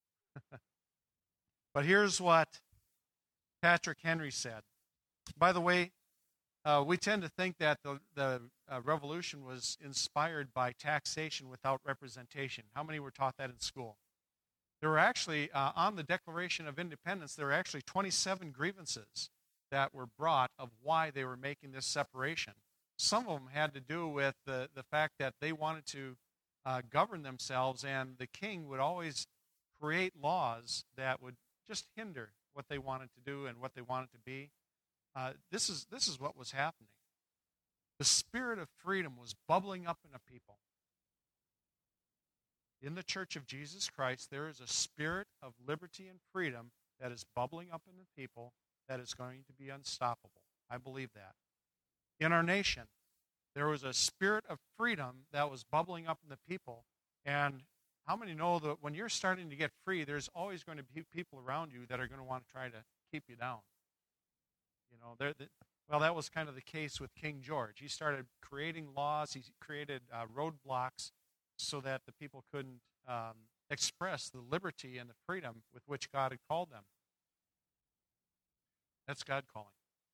But here's what Patrick Henry said. By the way, uh, we tend to think that the, the uh, revolution was inspired by taxation without representation. How many were taught that in school? There were actually, uh, on the Declaration of Independence, there were actually twenty-seven grievances that were brought of why they were making this separation. Some of them had to do with the, the fact that they wanted to uh, govern themselves, and the king would always create laws that would just hinder what they wanted to do and what they wanted to be. Uh, this is this is what was happening. The spirit of freedom was bubbling up in a people. In the Church of Jesus Christ, there is a spirit of liberty and freedom that is bubbling up in the people that is going to be unstoppable. I believe that. In our nation, there was a spirit of freedom that was bubbling up in the people. And how many know that when you're starting to get free, there's always going to be people around you that are going to want to try to keep you down? You know, they're, they, well, that was kind of the case with King George. He started creating laws. He created uh, roadblocks so that the people couldn't um, express the liberty and the freedom with which God had called them. That's God calling.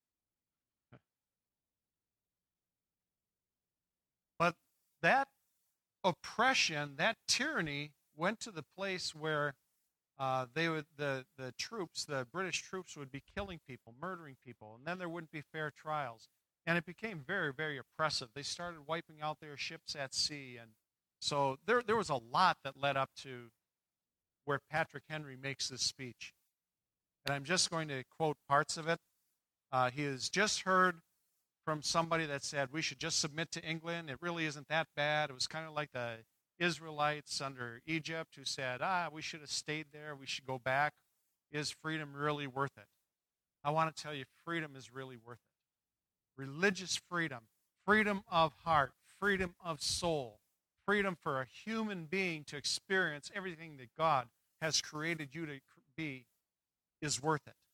But that oppression, that tyranny, went to the place where uh, they would the the troops, the British troops, would be killing people, murdering people, and then there wouldn't be fair trials, and it became very, very oppressive. They started wiping out their ships at sea, and so there there was a lot that led up to where Patrick Henry makes this speech, and I'm just going to quote parts of it. Uh, he has just heard from somebody that said we should just submit to England. It really isn't that bad. It was kind of like the Israelites under Egypt who said, ah, we should have stayed there. We should go back. Is freedom really worth it? I want to tell you, freedom is really worth it. Religious freedom, freedom of heart, freedom of soul, freedom for a human being to experience everything that God has created you to be is worth it.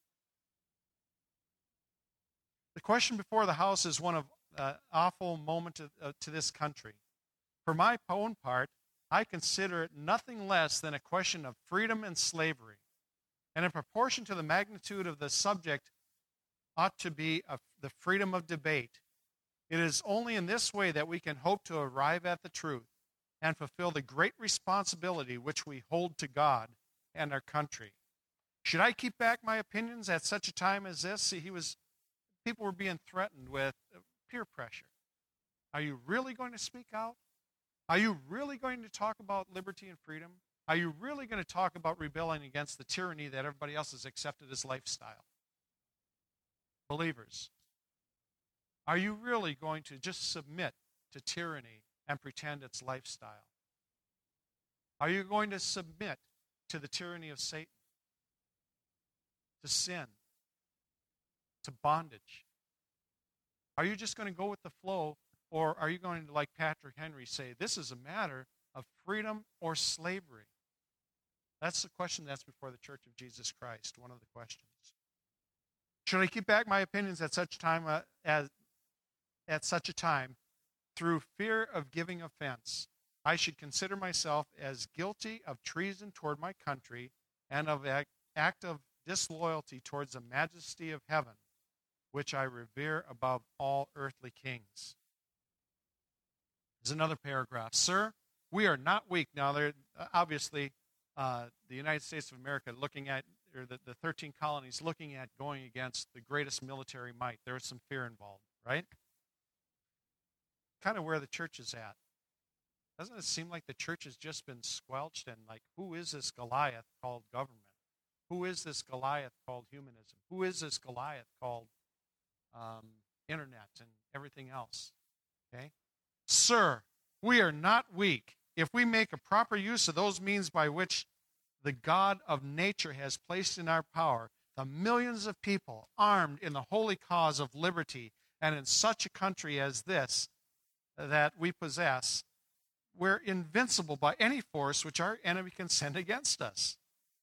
The question before the House is one of uh, awful moment to, uh, to this country. For my own part, I consider it nothing less than a question of freedom and slavery. And in proportion to the magnitude of the subject ought to be a, the freedom of debate. It is only in this way that we can hope to arrive at the truth and fulfill the great responsibility which we hold to God and our country. Should I keep back my opinions at such a time as this? See, he was... People were being threatened with peer pressure. Are you really going to speak out? Are you really going to talk about liberty and freedom? Are you really going to talk about rebelling against the tyranny that everybody else has accepted as lifestyle? Believers, are you really going to just submit to tyranny and pretend it's lifestyle? Are you going to submit to the tyranny of Satan, to sin, to bondage? Are you just going to go with the flow, or are you going to, like Patrick Henry, say, this is a matter of freedom or slavery? That's the question that's before the Church of Jesus Christ, one of the questions. Should I keep back my opinions at such time uh, as at such a time through fear of giving offense? I should consider myself as guilty of treason toward my country and of act, act of disloyalty towards the majesty of heaven, which I revere above all earthly kings. There's another paragraph. Sir, we are not weak. Now, there obviously, uh, the United States of America looking at, or the, the thirteen colonies looking at going against the greatest military might. There was some fear involved, right? Kind of where the church is at. Doesn't it seem like the church has just been squelched and like, who is this Goliath called government? Who is this Goliath called humanism? Who is this Goliath called um, internet and everything else? Okay? Sir, we are not weak. If we make a proper use of those means by which the God of nature has placed in our power, the millions of people armed in the holy cause of liberty, and in such a country as this that we possess, we're invincible by any force which our enemy can send against us.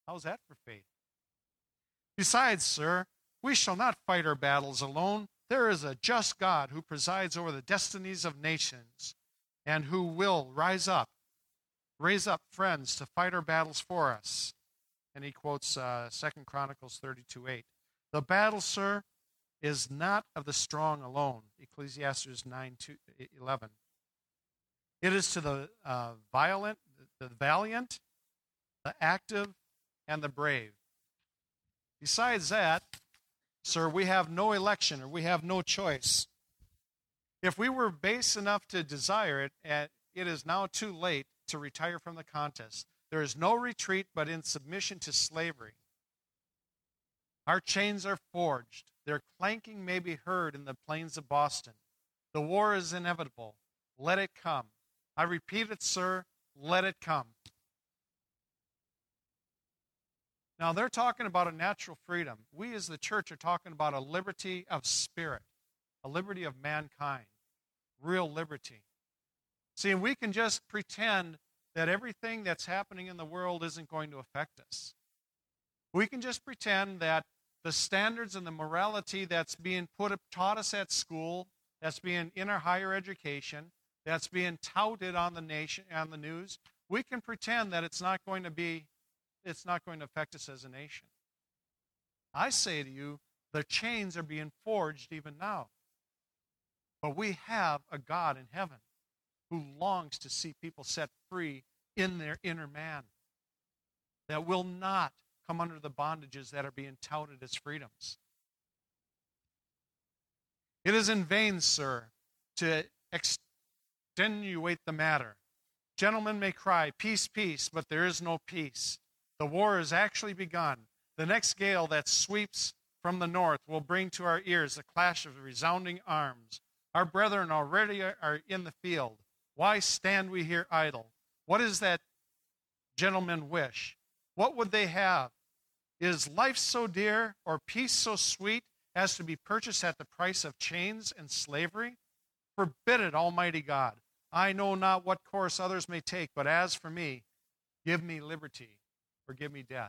How's that for faith? Besides, sir, we shall not fight our battles alone. There is a just God who presides over the destinies of nations and who will rise up, raise up friends to fight our battles for us. And he quotes uh, Second Chronicles thirty-two eight. The battle, sir, is not of the strong alone. Ecclesiastes nine eleven. It is to the uh, violent, the valiant, the active, and the brave. Besides that, sir, we have no election or we have no choice. If we were base enough to desire it, it is now too late to retire from the contest. There is no retreat but in submission to slavery. Our chains are forged. Their clanking may be heard in the plains of Boston. The war is inevitable. Let it come. I repeat it, sir, let it come. Now, they're talking about a natural freedom. We as the church are talking about a liberty of spirit, a liberty of mankind, real liberty. See, and we can just pretend that everything that's happening in the world isn't going to affect us. We can just pretend that the standards and the morality that's being put taught us at school, that's being in our higher education, that's being touted on the nation on the news, we can pretend that it's not going to be it's not going to affect us as a nation. I say to you, the chains are being forged even now. But we have a God in heaven who longs to see people set free in their inner man, that will not come under the bondages that are being touted as freedoms. It is in vain, sir, to extenuate the matter. Gentlemen may cry, peace, peace, but there is no peace. The war has actually begun. The next gale that sweeps from the north will bring to our ears the clash of resounding arms. Our brethren already are in the field. Why stand we here idle? What is that gentlemen wish? What would they have? Is life so dear or peace so sweet as to be purchased at the price of chains and slavery? Forbid it, Almighty God. I know not what course others may take, but as for me, give me liberty or give me death.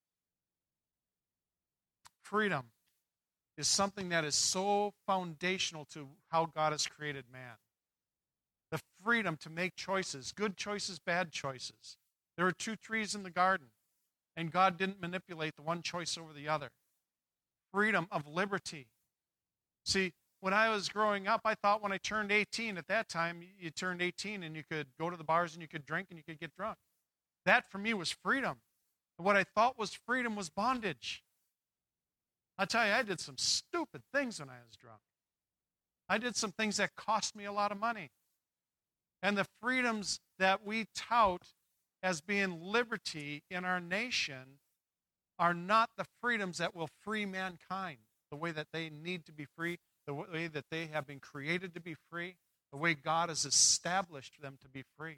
Freedom is something that is so foundational to how God has created man. The freedom to make choices, good choices, bad choices. There were two trees in the garden, and God didn't manipulate the one choice over the other. Freedom of liberty. See, when I was growing up, I thought when I turned eighteen, at that time, you turned eighteen and you could go to the bars and you could drink and you could get drunk. That for me was freedom. And what I thought was freedom was bondage. I'll tell you, I did some stupid things when I was drunk. I did some things that cost me a lot of money. And the freedoms that we tout as being liberty in our nation are not the freedoms that will free mankind the way that they need to be free, the way that they have been created to be free, the way God has established them to be free.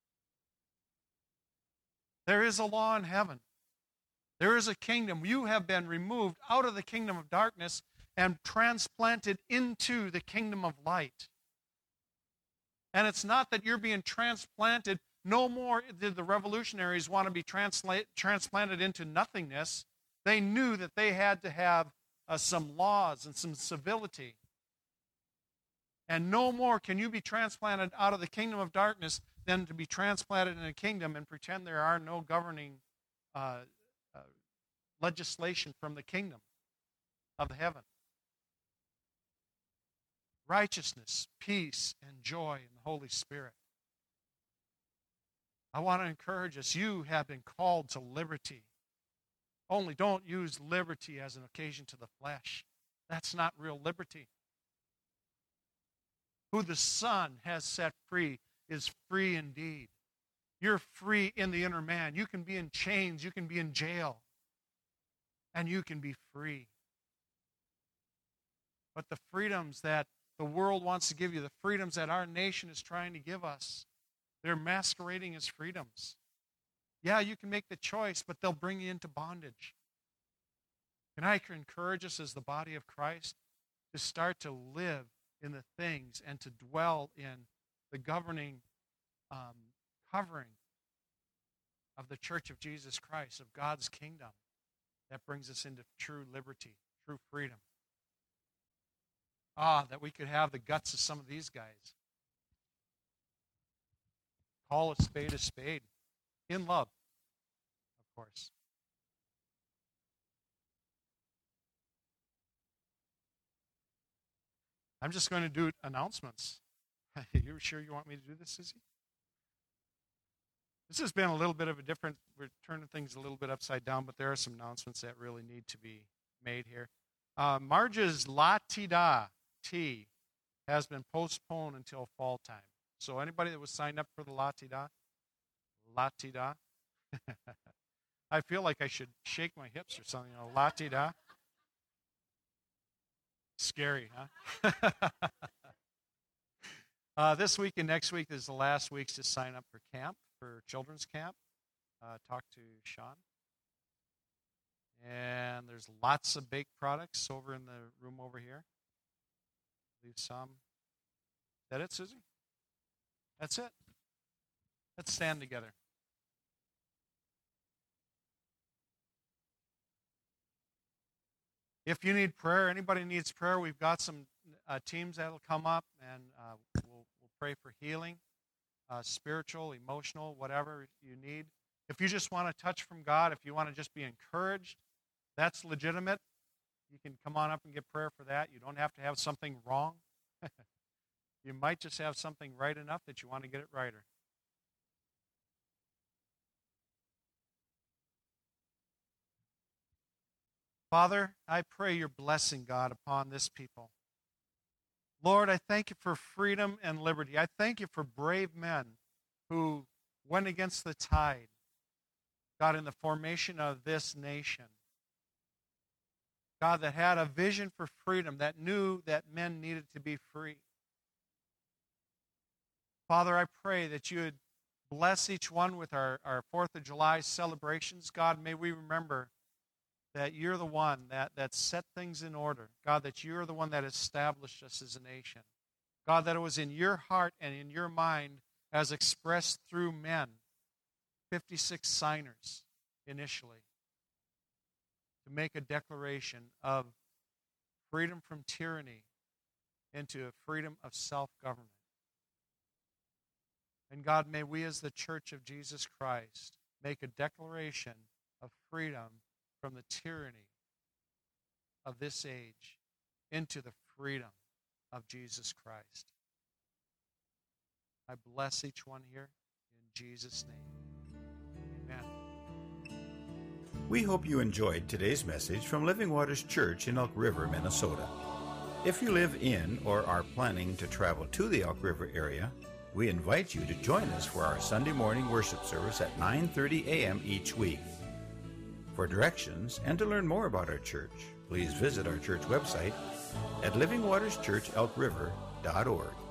There is a law in heaven. There is a kingdom. You have been removed out of the kingdom of darkness and transplanted into the kingdom of light. And it's not that you're being transplanted. No more did the revolutionaries want to be transla- transplanted into nothingness. They knew that they had to have uh, some laws and some civility. And no more can you be transplanted out of the kingdom of darkness than to be transplanted in a kingdom and pretend there are no governing uh, uh, legislation from the kingdom of heaven. Righteousness, peace, and joy in the Holy Spirit. I want to encourage us. You have been called to liberty. Only don't use liberty as an occasion to the flesh. That's not real liberty. Who the Son has set free is free indeed. You're free in the inner man. You can be in chains. You can be in jail. And you can be free. But the freedoms that the world wants to give you, the freedoms that our nation is trying to give us, they're masquerading as freedoms. Yeah, you can make the choice, but they'll bring you into bondage. And I can encourage us as the body of Christ to start to live in the things and to dwell in the governing um, covering of the Church of Jesus Christ, of God's kingdom, that brings us into true liberty, true freedom. Ah, that we could have the guts of some of these guys. Call a spade a spade. In love, of course. I'm just going to do announcements. You sure you want me to do this, Susie? This has been a little bit of a different, we're turning things a little bit upside down, but there are some announcements that really need to be made here. Uh, Marge's La Ti Da tea has been postponed until fall time. So anybody that was signed up for the La Ti Da, La Ti Da, I feel like I should shake my hips or something, you know, La Ti Da. Scary, huh? uh, this week and next week is the last weeks to sign up for camp, for children's camp. Uh, talk to Sean. And there's lots of baked products over in the room over here. Leave some. Is that it, Susie? That's it. Let's stand together. If you need prayer, anybody needs prayer, we've got some uh, teams that'll come up, and uh, we'll, we'll pray for healing, uh, spiritual, emotional, whatever you need. If you just want a touch from God, if you want to just be encouraged, that's legitimate. You can come on up and get prayer for that. You don't have to have something wrong. You might just have something right enough that you want to get it righter. Father, I pray your blessing, God, upon this people. Lord, I thank you for freedom and liberty. I thank you for brave men who went against the tide, God, in the formation of this nation. God, that had a vision for freedom, that knew that men needed to be free. Father, I pray that you would bless each one with our, our fourth of July celebrations. God, may we remember that you're the one that, that set things in order. God, that you're the one that established us as a nation. God, that it was in your heart and in your mind as expressed through men, fifty-six signers initially, to make a declaration of freedom from tyranny into a freedom of self-government. And God, may we as the Church of Jesus Christ make a declaration of freedom from the tyranny of this age into the freedom of Jesus Christ. I bless each one here in Jesus' name. Amen. We hope you enjoyed today's message from Living Waters Church in Elk River, Minnesota. If you live in or are planning to travel to the Elk River area, we invite you to join us for our Sunday morning worship service at nine thirty a.m. each week. For directions and to learn more about our church, please visit our church website at living waters church elk river dot org.